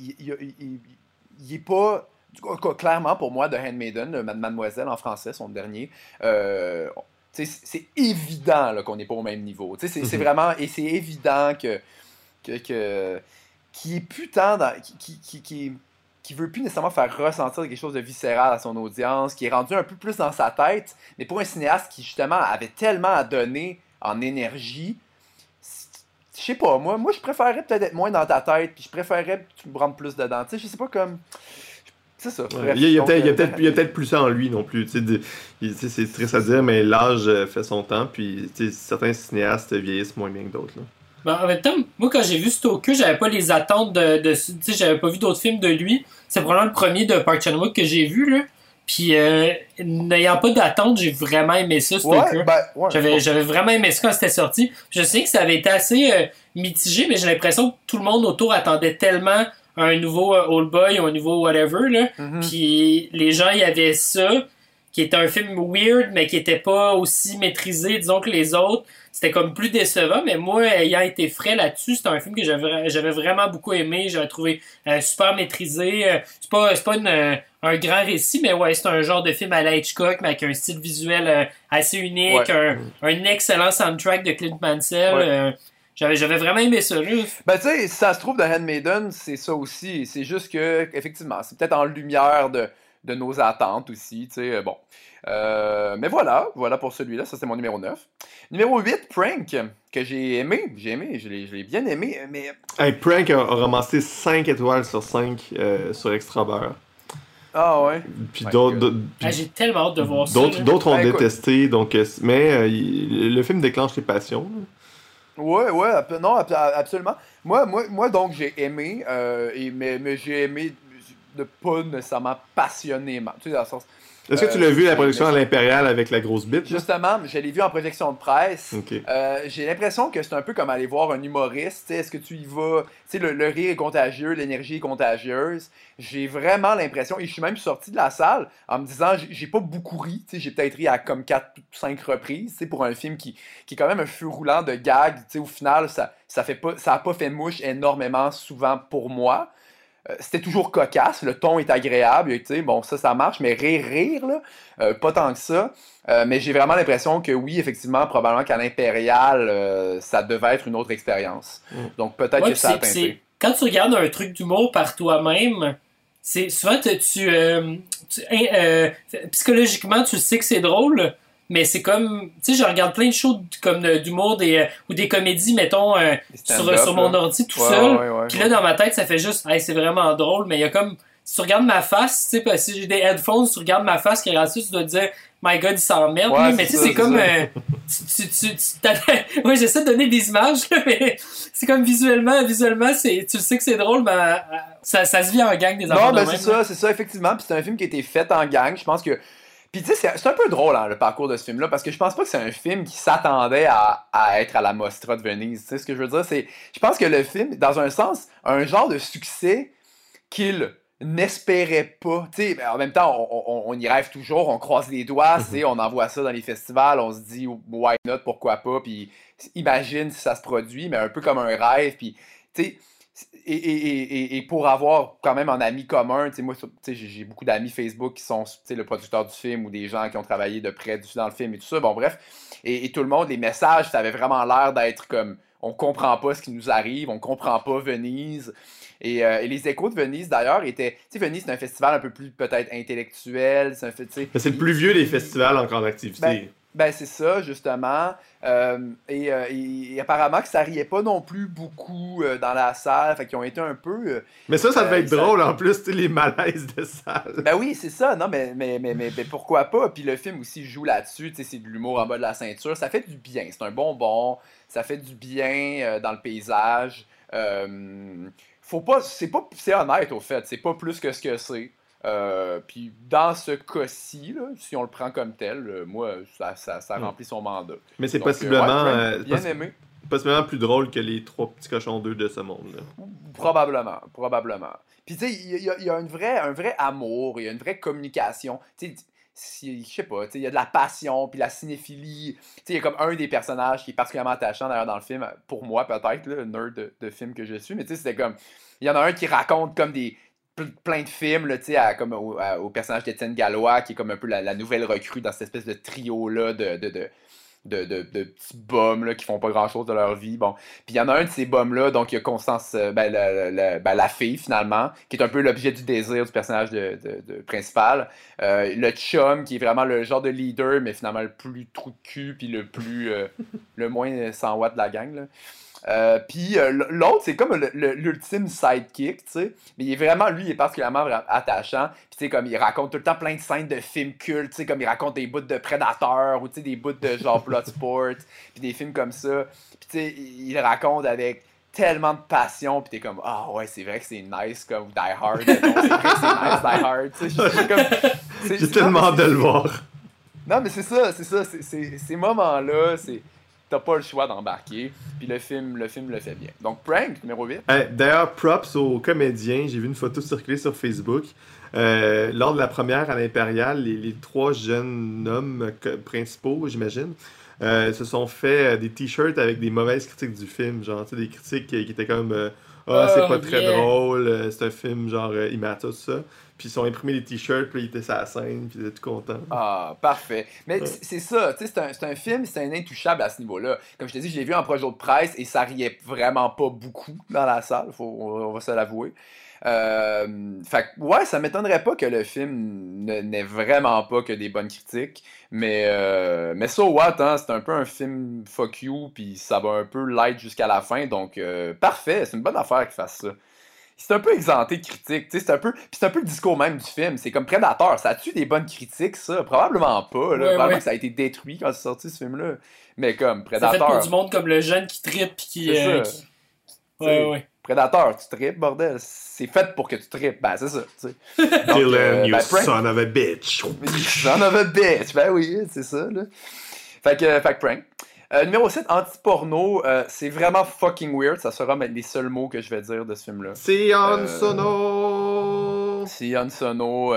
il est pas... Clairement, pour moi, The Handmaiden, Mademoiselle en français, son dernier, tu c'est évident là, qu'on n'est pas au même niveau. C'est vraiment... Et c'est évident qu'il est plus tant dans... qui veut plus nécessairement faire ressentir quelque chose de viscéral à son audience, qui est rendu un peu plus dans sa tête, mais pour un cinéaste qui, justement, avait tellement à donner en énergie, je sais pas, moi je préférerais peut-être être moins dans ta tête, puis je préférerais que tu me rentres plus dedans. Tu sais, je sais pas comme... C'est ça. Bref,
il y a peut-être plus ça en lui non plus. C'est triste à dire, mais l'âge fait son temps, puis certains cinéastes vieillissent moins bien que d'autres. Là.
Ben, en même temps, moi, quand j'ai vu Stoker, j'avais pas les attentes tu sais, j'avais pas vu d'autres films de lui. C'est probablement le premier de Park Chan-wook que j'ai vu, là. Puis, n'ayant pas d'attente, j'ai vraiment aimé ça, Stoker. J'avais vraiment aimé ça quand c'était sorti. Je sais que ça avait été assez mitigé, mais j'ai l'impression que tout le monde autour attendait tellement un nouveau Old Boy ou un nouveau whatever, là. Puis, les gens, il y avait ça, qui était un film weird, mais qui était pas aussi maîtrisé, disons, que les autres. C'était comme plus décevant, mais moi, ayant été frais là-dessus, c'était un film que j'avais vraiment beaucoup aimé. J'avais trouvé super maîtrisé. C'est pas un grand récit, mais ouais, c'est un genre de film à la Hitchcock, mais avec un style visuel assez unique, un excellent soundtrack de Clint Mansell. J'avais vraiment aimé ça, là.
Ben, tu sais, si ça se trouve, The Handmaiden, c'est ça aussi. C'est juste que, effectivement, c'est peut-être en lumière de nos attentes aussi, tu sais, bon. Mais voilà pour celui-là, ça c'est mon numéro 9. Numéro 8, Prank, que j'ai aimé, je l'ai bien aimé, mais...
Hey, Prank a ramassé 5 étoiles sur 5 sur Extra Beurre.
Ah ouais?
Puis d'autres...
j'ai tellement hâte de voir
ça. D'autres ont détesté, donc, mais le film déclenche les passions. Là.
Ouais, non, absolument. Moi donc, j'ai aimé, mais j'ai aimé de pas nécessairement passionnément. Tu sais, dans le sens...
Est-ce que tu l'as vu la production à l'Impérial avec la grosse bite?
Justement, je l'ai vu en projection de presse.
Okay.
J'ai l'impression que c'est un peu comme aller voir un humoriste. Est-ce que tu y vas... Tu sais, le rire est contagieux, l'énergie est contagieuse. J'ai vraiment l'impression, et je suis même sorti de la salle en me disant, j'ai pas beaucoup ri. Tu sais, j'ai peut-être ri à comme 4 ou 5 reprises, tu sais, pour un film qui est quand même un feu roulant de gags. Tu sais, au final, ça a pas fait mouche énormément souvent pour moi. C'était toujours cocasse, le ton est agréable, tu sais, bon, ça marche, mais rire, là, pas tant que ça. Mais j'ai vraiment l'impression que oui, effectivement, probablement qu'à l'Impérial, ça devait être une autre expérience. Donc peut-être que ça a teinté.
Quand tu regardes un truc d'humour par toi-même, c'est souvent psychologiquement, tu sais que c'est drôle, mais c'est comme, tu sais, je regarde plein de shows comme d'humour ou des comédies, mettons, sur mon ordi tout seul. Puis là, dans ma tête, ça fait juste, hey, c'est vraiment drôle, mais il y a comme, si tu regardes ma face, tu sais, parce que si j'ai des headphones, si tu regardes ma face qui est là-dessus, tu dois te dire, my god, il s'emmerde.
Ouais,
mais tu sais, c'est comme, ouais, j'essaie de donner des images, là, mais c'est comme visuellement, tu le sais que c'est drôle, mais ça se vit en gang des enfants.
Non, ben c'est ça, effectivement. Puis c'est un film qui a été fait en gang. Je pense que. Puis tu sais, c'est un peu drôle, hein, le parcours de ce film-là, parce que je pense pas que c'est un film qui s'attendait à être à la Mostra de Venise. Tu sais ce que je veux dire? Je pense que le film, dans un sens, a un genre de succès qu'il n'espérait pas. Tu sais, en même temps, on y rêve toujours, on croise les doigts, tu sais, on envoie ça dans les festivals, on se dit why not, pourquoi pas, puis imagine si ça se produit, mais un peu comme un rêve, puis tu sais. Et pour avoir quand même un ami commun, moi j'ai beaucoup d'amis Facebook qui sont le producteur du film ou des gens qui ont travaillé de près dans le film et tout ça, bon bref, et tout le monde, les messages, ça avait vraiment l'air d'être comme, on comprend pas ce qui nous arrive, on comprend pas Venise, et les échos de Venise d'ailleurs étaient, tu sais, Venise c'est un festival un peu plus peut-être intellectuel,
c'est le plus vieux des festivals encore en activité.
Ben c'est ça, justement. Et apparemment que ça riait pas non plus beaucoup dans la salle. Fait qu'ils ont été un peu...
mais ça devait être drôle en plus, les malaises de salle.
Ben oui, c'est ça. Non, mais pourquoi pas? Puis le film aussi joue là-dessus. C'est de l'humour en bas de la ceinture. Ça fait du bien. C'est un bonbon. Ça fait du bien dans le paysage. C'est honnête au fait. C'est pas plus que ce que c'est. Puis dans ce cas-ci, là, si on le prend comme tel, moi, ça remplit son mandat.
Mais c'est possiblement,
bien aimé.
Possiblement plus drôle que les 3 petits cochons 2 de ce monde-là.
Probablement. Puis tu sais, il y a un vrai amour, il y a une vraie communication. Tu sais, je sais pas, il y a de la passion, puis la cinéphilie. Tu sais, il y a comme un des personnages qui est particulièrement attachant d'ailleurs dans le film, pour moi peut-être, le nerd de film que je suis, mais tu sais, c'était comme, il y en a un qui raconte comme des plein de films, là, tu sais, comme au personnage d'Étienne Gallois, qui est comme un peu la nouvelle recrue dans cette espèce de trio-là de petits bums là, qui font pas grand chose de leur vie. Bon. Puis il y en a un de ces bums-là, donc il y a Constance, la fille finalement, qui est un peu l'objet du désir du personnage de principal. Le chum, qui est vraiment le genre de leader, mais finalement le plus trou de cul, puis le moins 100 watts de la gang. Là. Puis l'autre, c'est comme l'ultime sidekick, tu sais. Mais il est particulièrement attachant. Puis tu sais, comme il raconte tout le temps plein de scènes de films cultes, tu sais, comme il raconte des bouts de Predator ou tu sais, des bouts de genre Bloodsport, puis des films comme ça. Puis tu sais, il raconte avec tellement de passion, puis t'es comme, ah ouais, c'est vrai que c'est nice, comme Die Hard, c'est vrai que c'est nice Die Hard, tu sais.
J'ai tellement hâte de le voir.
Non, mais c'est ça, ces moments-là, t'as pas le choix d'embarquer, puis le film le fait bien. Donc, Prank, numéro 8.
D'ailleurs, props aux comédiens. J'ai vu une photo circuler sur Facebook. Lors de la première à l'Impérial, les 3 jeunes hommes principaux, j'imagine, se sont fait des t-shirts avec des mauvaises critiques du film. Genre, tu sais, des critiques qui étaient comme c'est pas très drôle, c'est un film genre immature, tout ça. Puis ils ont imprimé des t-shirts, puis ils étaient sur la scène, puis ils étaient tout contents.
Ah, parfait. Mais c'est ça, tu sais, c'est un film, c'est un intouchable à ce niveau-là. Comme je te dis, je l'ai vu en projet de presse et ça riait vraiment pas beaucoup dans la salle, on va se l'avouer. Fait que, ouais, ça m'étonnerait pas que le film n'ait vraiment pas que des bonnes critiques, mais so what, hein, c'est un peu un film fuck you, puis ça va un peu light jusqu'à la fin, donc parfait, c'est une bonne affaire qu'il fasse ça. C'est un peu exempté de critiques, tu sais, c'est un peu le discours même du film, c'est comme Predator, ça a-tu des bonnes critiques, ça? Probablement pas, là, probablement que ça a été détruit quand c'est sorti ce film-là, mais comme Predator...
C'est fait pour du monde comme le jeune qui trippe pis qui...
Ouais. Predator, tu tripes, bordel. C'est fait pour que tu tripes. Ben, c'est ça, tu sais.
Dylan, you son of a bitch.
Son of a bitch. Ben oui, c'est ça, là. Fait que Prank. Numéro 7, anti-porno. C'est vraiment fucking weird. Ça sera les seuls mots que je vais dire de ce film-là.
C'est Han Sono.
C'est Han Sono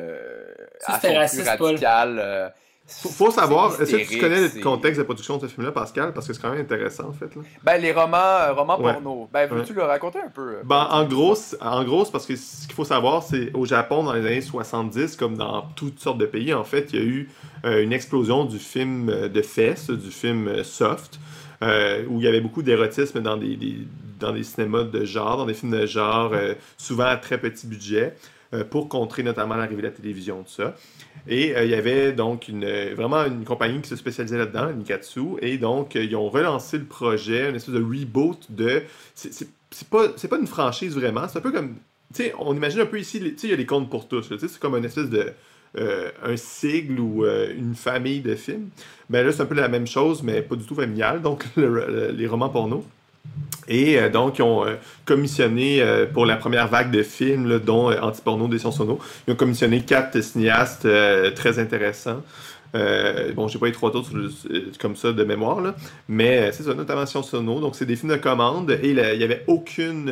à son plus
radical.
Faut savoir, est-ce que tu connais le contexte de production de ce film-là, Pascal? Parce que c'est quand même intéressant, en fait. Là.
Ben, les romans porno. Ben, veux-tu le raconter un peu?
En gros, c'est parce que ce qu'il faut savoir, c'est au Japon, dans les années 70, comme dans toutes sortes de pays, en fait, il y a eu une explosion du film de fesses, du film soft, où il y avait beaucoup d'érotisme dans des cinémas de genre, dans des films de genre, souvent à très petit budget, pour contrer notamment l'arrivée de la télévision, tout ça. Et il y avait donc vraiment une compagnie qui se spécialisait là-dedans, Nikatsu, et donc ils ont relancé le projet, une espèce de reboot de... C'est pas une franchise vraiment, c'est un peu comme... Tu sais, on imagine un peu ici, tu sais, il y a les contes pour tous, tu sais, c'est comme une espèce de... un sigle ou une famille de films. Ben là, c'est un peu la même chose, mais pas du tout familial, donc les romans porno. Et donc, ils ont commissionné pour la première vague de films, là, dont Anti-porno des Sono, ils ont commissionné 4 cinéastes très intéressants. Bon, j'ai pas les 3 autres comme ça de mémoire, là, mais c'est ça, notamment Sono. Donc, c'est des films de commande et il n'y avait aucune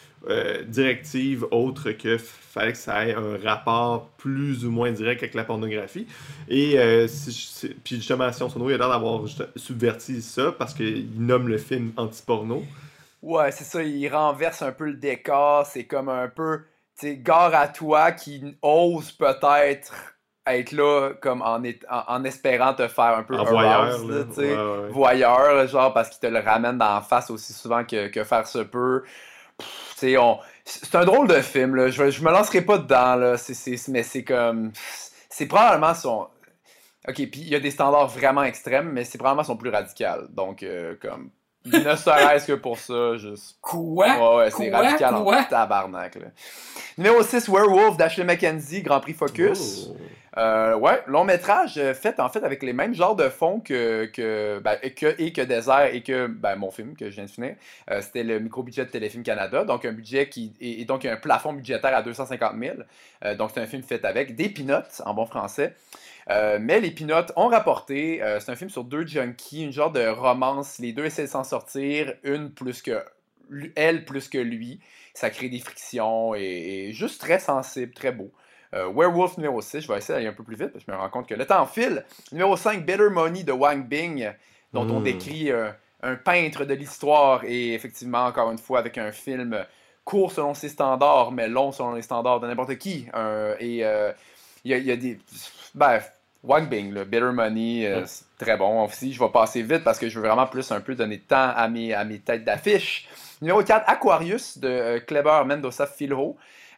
directive autre que fallait que ça ait un rapport plus ou moins direct avec la pornographie. Et puis justement, Sono, il a l'air d'avoir subverti ça parce qu'il nomme le film anti-porno.
Ouais, c'est ça, il renverse un peu le décor, c'est comme un peu, tu sais, gare à toi qui ose peut-être être là comme en espérant te faire un peu
un voyeur,
tu sais, voyeur, genre parce qu'il te le ramène dans la face aussi souvent que faire se peut. Tu sais, c'est un drôle de film, là, je me lancerai pas dedans, là, mais c'est comme, c'est probablement son... Ok, puis il y a des standards vraiment extrêmes, mais c'est probablement son plus radical, donc comme... Ne serait-ce que pour ça, juste.
Quoi?
Ouais, c'est radical en tabarnak, là. Numéro 6, Werewolf d'Ashley Mackenzie, Grand Prix Focus. Ouais, long métrage fait en fait avec les mêmes genres de fonds que Désert et que mon film que je viens de finir. C'était le micro-budget de Téléfilm Canada, donc un budget et donc un plafond budgétaire à 250 000. Donc c'est un film fait avec des peanuts, en bon français. Mais les Peanuts ont rapporté, c'est un film sur 2 junkies, une genre de romance, les 2 essaient de s'en sortir, elle plus que lui, ça crée des frictions et juste très sensible, très beau. Werewolf numéro 6, je vais essayer d'aller un peu plus vite parce que je me rends compte que le temps file. Numéro 5, Better Money de Wang Bing, dont on décrit un peintre de l'histoire et effectivement, encore une fois, avec un film court selon ses standards, mais long selon les standards de n'importe qui. Il y a des... Bref, Wang Bing, là, Bitter Money, c'est très bon. Aussi, je vais passer vite parce que je veux vraiment plus un peu donner de temps à mes têtes d'affiche. Numéro 4, Aquarius de Kleber Mendoza Filho.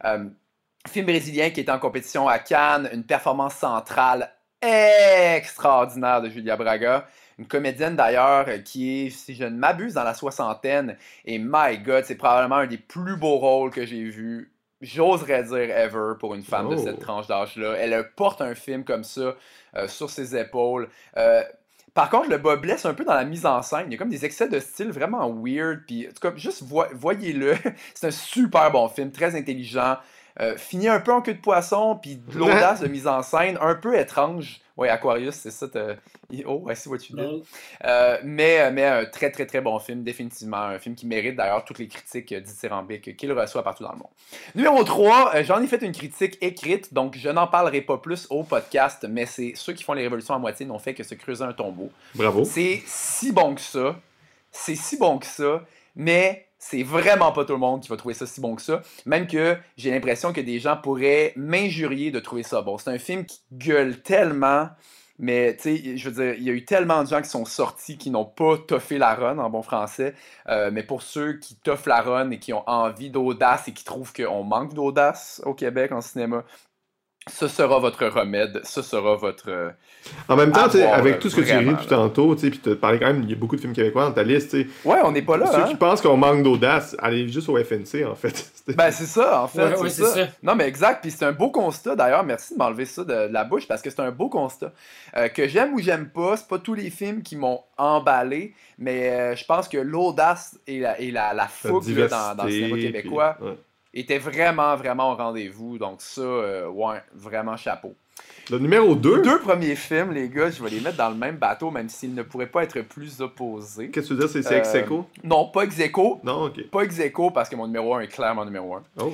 Film brésilien qui est en compétition à Cannes. Une performance centrale extraordinaire de Julia Braga. Une comédienne d'ailleurs qui est, si je ne m'abuse, dans la soixantaine. Et my God, c'est probablement un des plus beaux rôles que j'ai vu. J'oserais dire ever pour une femme de cette tranche d'âge-là. Elle porte un film comme ça sur ses épaules. Par contre, le bas blesse un peu dans la mise en scène. Il y a comme des excès de style vraiment weird. Puis, en tout cas, juste voyez-le. C'est un super bon film, très intelligent. Finit un peu en queue de poisson, puis de l'audace de mise en scène, un peu étrange. Ouais, Aquarius, c'est ça. Oh, I see what you did. Mais un très, très, très bon film, définitivement. Un film qui mérite d'ailleurs toutes les critiques dithyrambiques qu'il reçoit partout dans le monde. Numéro 3, j'en ai fait une critique écrite, donc je n'en parlerai pas plus au podcast, mais c'est ceux qui font les révolutions à moitié n'ont fait que se creuser un tombeau.
Bravo.
C'est si bon que ça. C'est si bon que ça, mais c'est vraiment pas tout le monde qui va trouver ça si bon que ça. Même que j'ai l'impression que des gens pourraient m'injurier de trouver ça bon. C'est un film qui gueule tellement, mais tu sais, je veux dire, il y a eu tellement de gens qui sont sortis qui n'ont pas toffé la run en bon français. Mais pour ceux qui toffent la run et qui ont envie d'audace et qui trouvent qu'on manque d'audace au Québec en cinéma, ce sera votre remède, ce sera votre...
En même temps, avec tout ce que tu dis depuis tantôt, puis tu parlais quand même, il y a beaucoup de films québécois dans ta liste.
Ouais, on n'est pas là.
Ceux qui pensent qu'on manque d'audace, allez juste au FNC, en fait.
Ben, c'est ça, en fait.
Ouais, c'est ça.
Non, mais exact. Puis c'est un beau constat, d'ailleurs. Merci de m'enlever ça de la bouche, parce que c'est un beau constat. Que j'aime ou j'aime pas, c'est pas tous les films qui m'ont emballé, mais je pense que l'audace et la fougue là, dans le cinéma québécois... Puis, était vraiment, vraiment au rendez-vous. Donc ça, ouais, vraiment chapeau.
Le numéro 2.
Les deux premiers films, les gars, je vais les mettre dans le même bateau, même s'ils ne pourraient pas être plus opposés.
Qu'est-ce que tu veux dire, c'est ex-aequo?
Non, pas ex-aequo.
Non, ok.
Pas ex-aequo, parce que mon numéro 1 est clairement numéro 1.
Oh.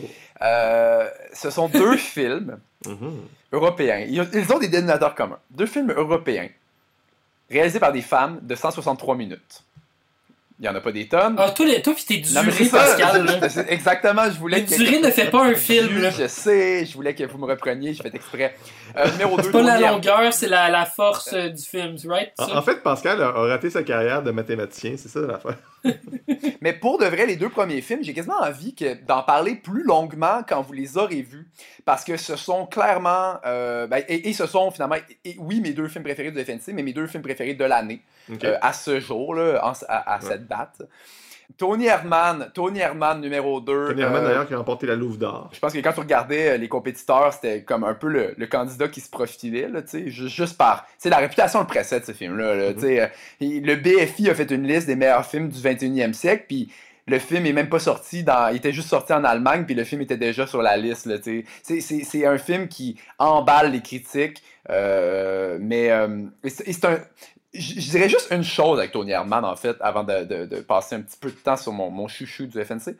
Ce sont deux films européens. Ils ont des dénominateurs communs. Deux films européens, réalisés par des femmes de 163 minutes. Il n'y en a pas des tonnes.
Ah, toi pis t'es duré, Pascal.
Exactement, je voulais que...
durée ne fait pas un film, là.
Je sais, je voulais que vous me repreniez, j'ai fait exprès. Numéro 2,
c'est pas la longueur, c'est la force du film, right?
En fait, Pascal a raté sa carrière de mathématicien, c'est ça l'affaire.
Mais pour de vrai, les deux premiers films, j'ai quasiment envie d'en parler plus longuement quand vous les aurez vus. Parce que ce sont clairement... et ce sont finalement, oui, mes deux films préférés du FNC, mais mes deux films préférés de l'année. Okay. À ce jour, là, à cette date. Tony Herman, numéro 2.
Tony Herman, d'ailleurs, qui a remporté la Louve d'Or.
Je pense que quand tu regardais les compétiteurs, c'était comme un peu le candidat qui se profilait, là, juste par... La réputation le précède, ce film-là. Là, le BFI a fait une liste des meilleurs films du 21e siècle, puis le film est même pas sorti il était juste sorti en Allemagne, puis le film était déjà sur la liste. Là, c'est un film qui emballe les critiques, mais c'est un... Je dirais juste une chose avec Tony Herman, en fait, avant de passer un petit peu de temps sur mon chouchou du FNC.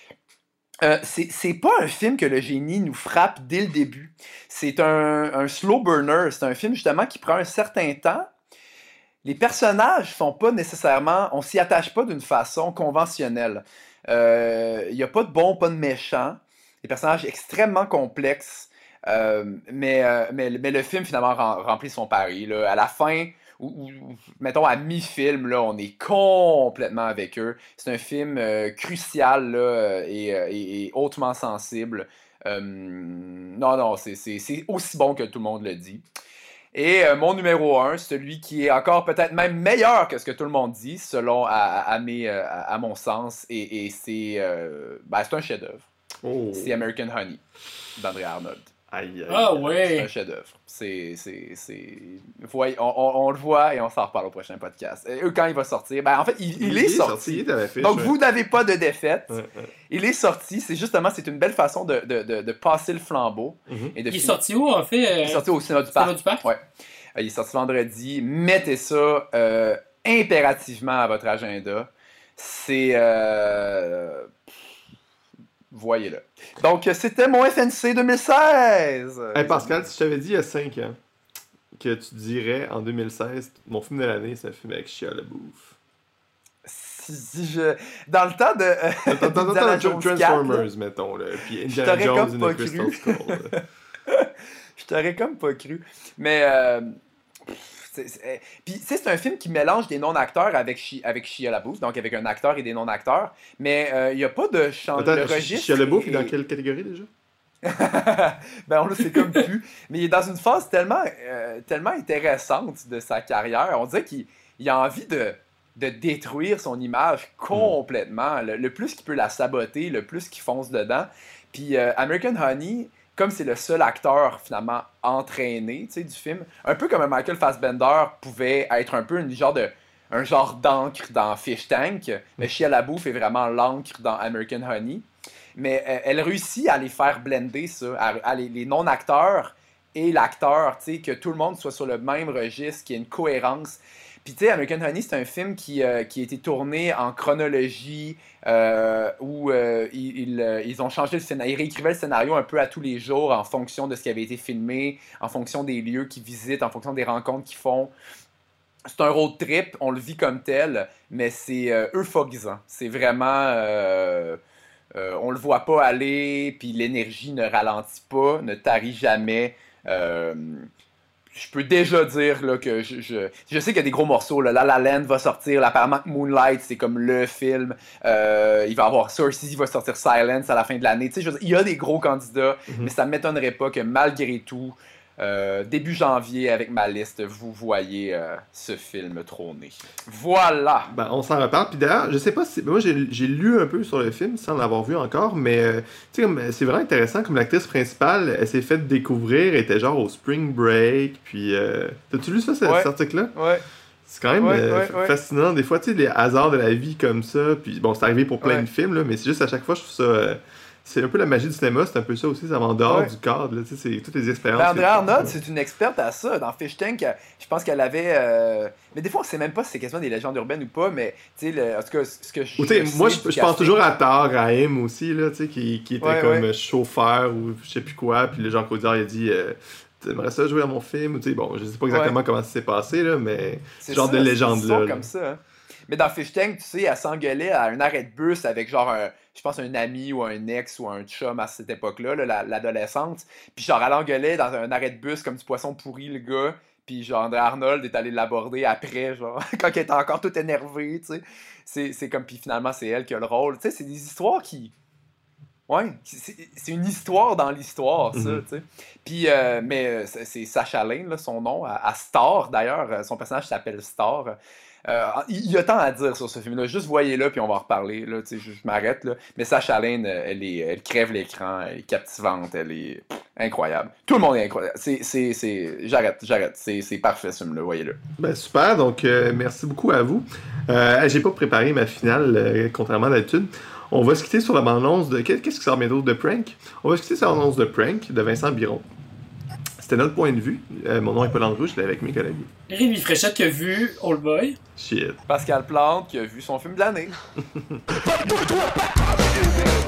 C'est pas un film que le génie nous frappe dès le début. C'est un slow burner. C'est un film, justement, qui prend un certain temps. Les personnages sont pas nécessairement... On s'y attache pas d'une façon conventionnelle. Il y a pas de bon, pas de méchant. Des personnages extrêmement complexes. Mais le film, finalement, remplit son pari. Là. À la fin... Ou mettons à mi-film, là, on est complètement avec eux. C'est un film crucial là, et hautement sensible. Non, c'est aussi bon que tout le monde le dit. Et mon numéro 1, celui qui est encore peut-être même meilleur que ce que tout le monde dit, selon à mon sens, et c'est un chef-d'œuvre. Oh. C'est American Honey d'André Arnold.
Ah ouais!
C'est un chef-d'œuvre. On le voit et on s'en reparle au prochain podcast. Et quand il va sortir, en fait, il est sorti. Donc vous n'avez pas de défaite. Il est sorti. C'est une belle façon de passer le flambeau.
Il est sorti où, en fait?
Il est sorti au Cinéma du Parc. Ouais. Il est sorti vendredi. Mettez ça impérativement à votre agenda. C'est... Voyez-le. Donc, c'était mon FNC 2016!
Hey Pascal, si je t'avais dit il y a 5 ans que tu dirais en 2016, mon film de l'année, c'est un film avec Shia LaBeouf.
Dans le temps de Indiana Jones 4,
Transformers, mettons, là, puis Indiana Jones in the Crystal Skull.
Je t'aurais comme pas cru. Mais... Puis, c'est un film qui mélange des non-acteurs avec Shia LaBeouf, donc avec un acteur et des non-acteurs, mais il n'y a pas de changement de registre.
Shia LaBeouf est dans quelle catégorie déjà?
Ben on le sait comme plus. Mais il est dans une phase tellement intéressante de sa carrière. On dirait qu'il a envie de détruire son image complètement. Le plus qu'il peut la saboter, le plus qu'il fonce dedans. Puis American Honey, comme c'est le seul acteur finalement entraîné du film, un peu comme Michael Fassbender pouvait être un peu un genre d'encre dans Fish Tank, mais Shia LaBeouf est vraiment l'encre dans American Honey. Mais elle réussit à les faire blender ça, à les non-acteurs et l'acteur, que tout le monde soit sur le même registre, qu'il y ait une cohérence. Puis tu sais, American Honey, c'est un film qui a été tourné en chronologie, où ils ont changé le scénario, ils réécrivaient le scénario un peu à tous les jours en fonction de ce qui avait été filmé, en fonction des lieux qu'ils visitent, en fonction des rencontres qu'ils font. C'est un road trip, on le vit comme tel, mais c'est euphorisant. C'est vraiment... on le voit pas aller, puis l'énergie ne ralentit pas, ne tarit jamais. Je peux déjà dire là, que je sais qu'il y a des gros morceaux. Là. La La Land va sortir. Là, apparemment Moonlight, c'est comme le film. Il va y avoir Sources, il va sortir Silence à la fin de l'année. Il y a des gros candidats, mais ça ne m'étonnerait pas que malgré tout, début janvier, avec ma liste, vous voyez ce film trôner. Voilà!
Ben, on s'en reparle. Puis d'ailleurs, je sais pas si... Moi, j'ai lu un peu sur le film, sans l'avoir vu encore, mais c'est vraiment intéressant. Comme l'actrice principale, elle s'est faite découvrir, elle était genre au Spring Break, puis... T'as-tu lu ça, cet article-là?
Ouais.
C'est quand même fascinant. Des fois, tu sais, les hasards de la vie comme ça, puis bon, c'est arrivé pour plein de films, là, mais c'est juste à chaque fois, je trouve ça... c'est un peu la magie du cinéma, c'est un peu ça aussi, ça va en dehors du cadre, là, c'est toutes les expériences.
Ben, Andrea Arnold, c'est une experte à ça. Dans Fish Tank, je pense qu'elle avait... Mais des fois, on sait même pas si c'est quasiment des légendes urbaines ou pas, mais tu sais, en tout cas, ce que je...
Moi, je pense toujours à Tahar Rahim aussi, là, tu sais, qui était comme chauffeur ou je sais plus quoi, puis le Jean Caudiard, il a dit... T'aimerais ça jouer à mon film? Tu sais, bon, je sais pas exactement comment ça s'est passé, là, mais c'est genre de légende-là.
C'est comme ça, hein. Mais dans Fish Tank, tu sais, elle s'engueulait à un arrêt de bus avec genre je pense un ami ou un ex ou un chum à cette époque-là, l'adolescente. Puis genre, elle engueulait dans un arrêt de bus comme du poisson pourri, le gars. Puis genre, André Arnold est allé l'aborder après, genre, quand elle était encore toute énervée, tu sais. C'est comme, puis finalement, c'est elle qui a le rôle. Tu sais, c'est des histoires qui... Ouais, c'est une histoire dans l'histoire, ça, tu sais. Puis, mais c'est Sacha Lane, là, son nom, à Star, d'ailleurs. Son personnage s'appelle Star. Il y a tant à dire sur ce film-là. Juste voyez-le, puis on va en reparler. Là, je m'arrête. Là. Mais Sacha Lane, elle crève l'écran. Elle est captivante. Elle est incroyable. Tout le monde est incroyable. J'arrête. C'est parfait, ce film-là. Voyez-le.
Ben, super. Donc, merci beaucoup à vous. J'ai pas préparé ma finale, contrairement à d'habitude. On va se quitter sur la bande-annonce de... Qu'est-ce qui sort bientôt de Prank? On va se quitter sur la bande-annonce de Prank de Vincent Biron. C'était notre point de vue. Mon nom est Paul Andrew, je l'ai avec mes collègues.
Rémi Fréchette qui a vu Old Boy.
Shit.
Pascal Plante qui a vu son film de l'année.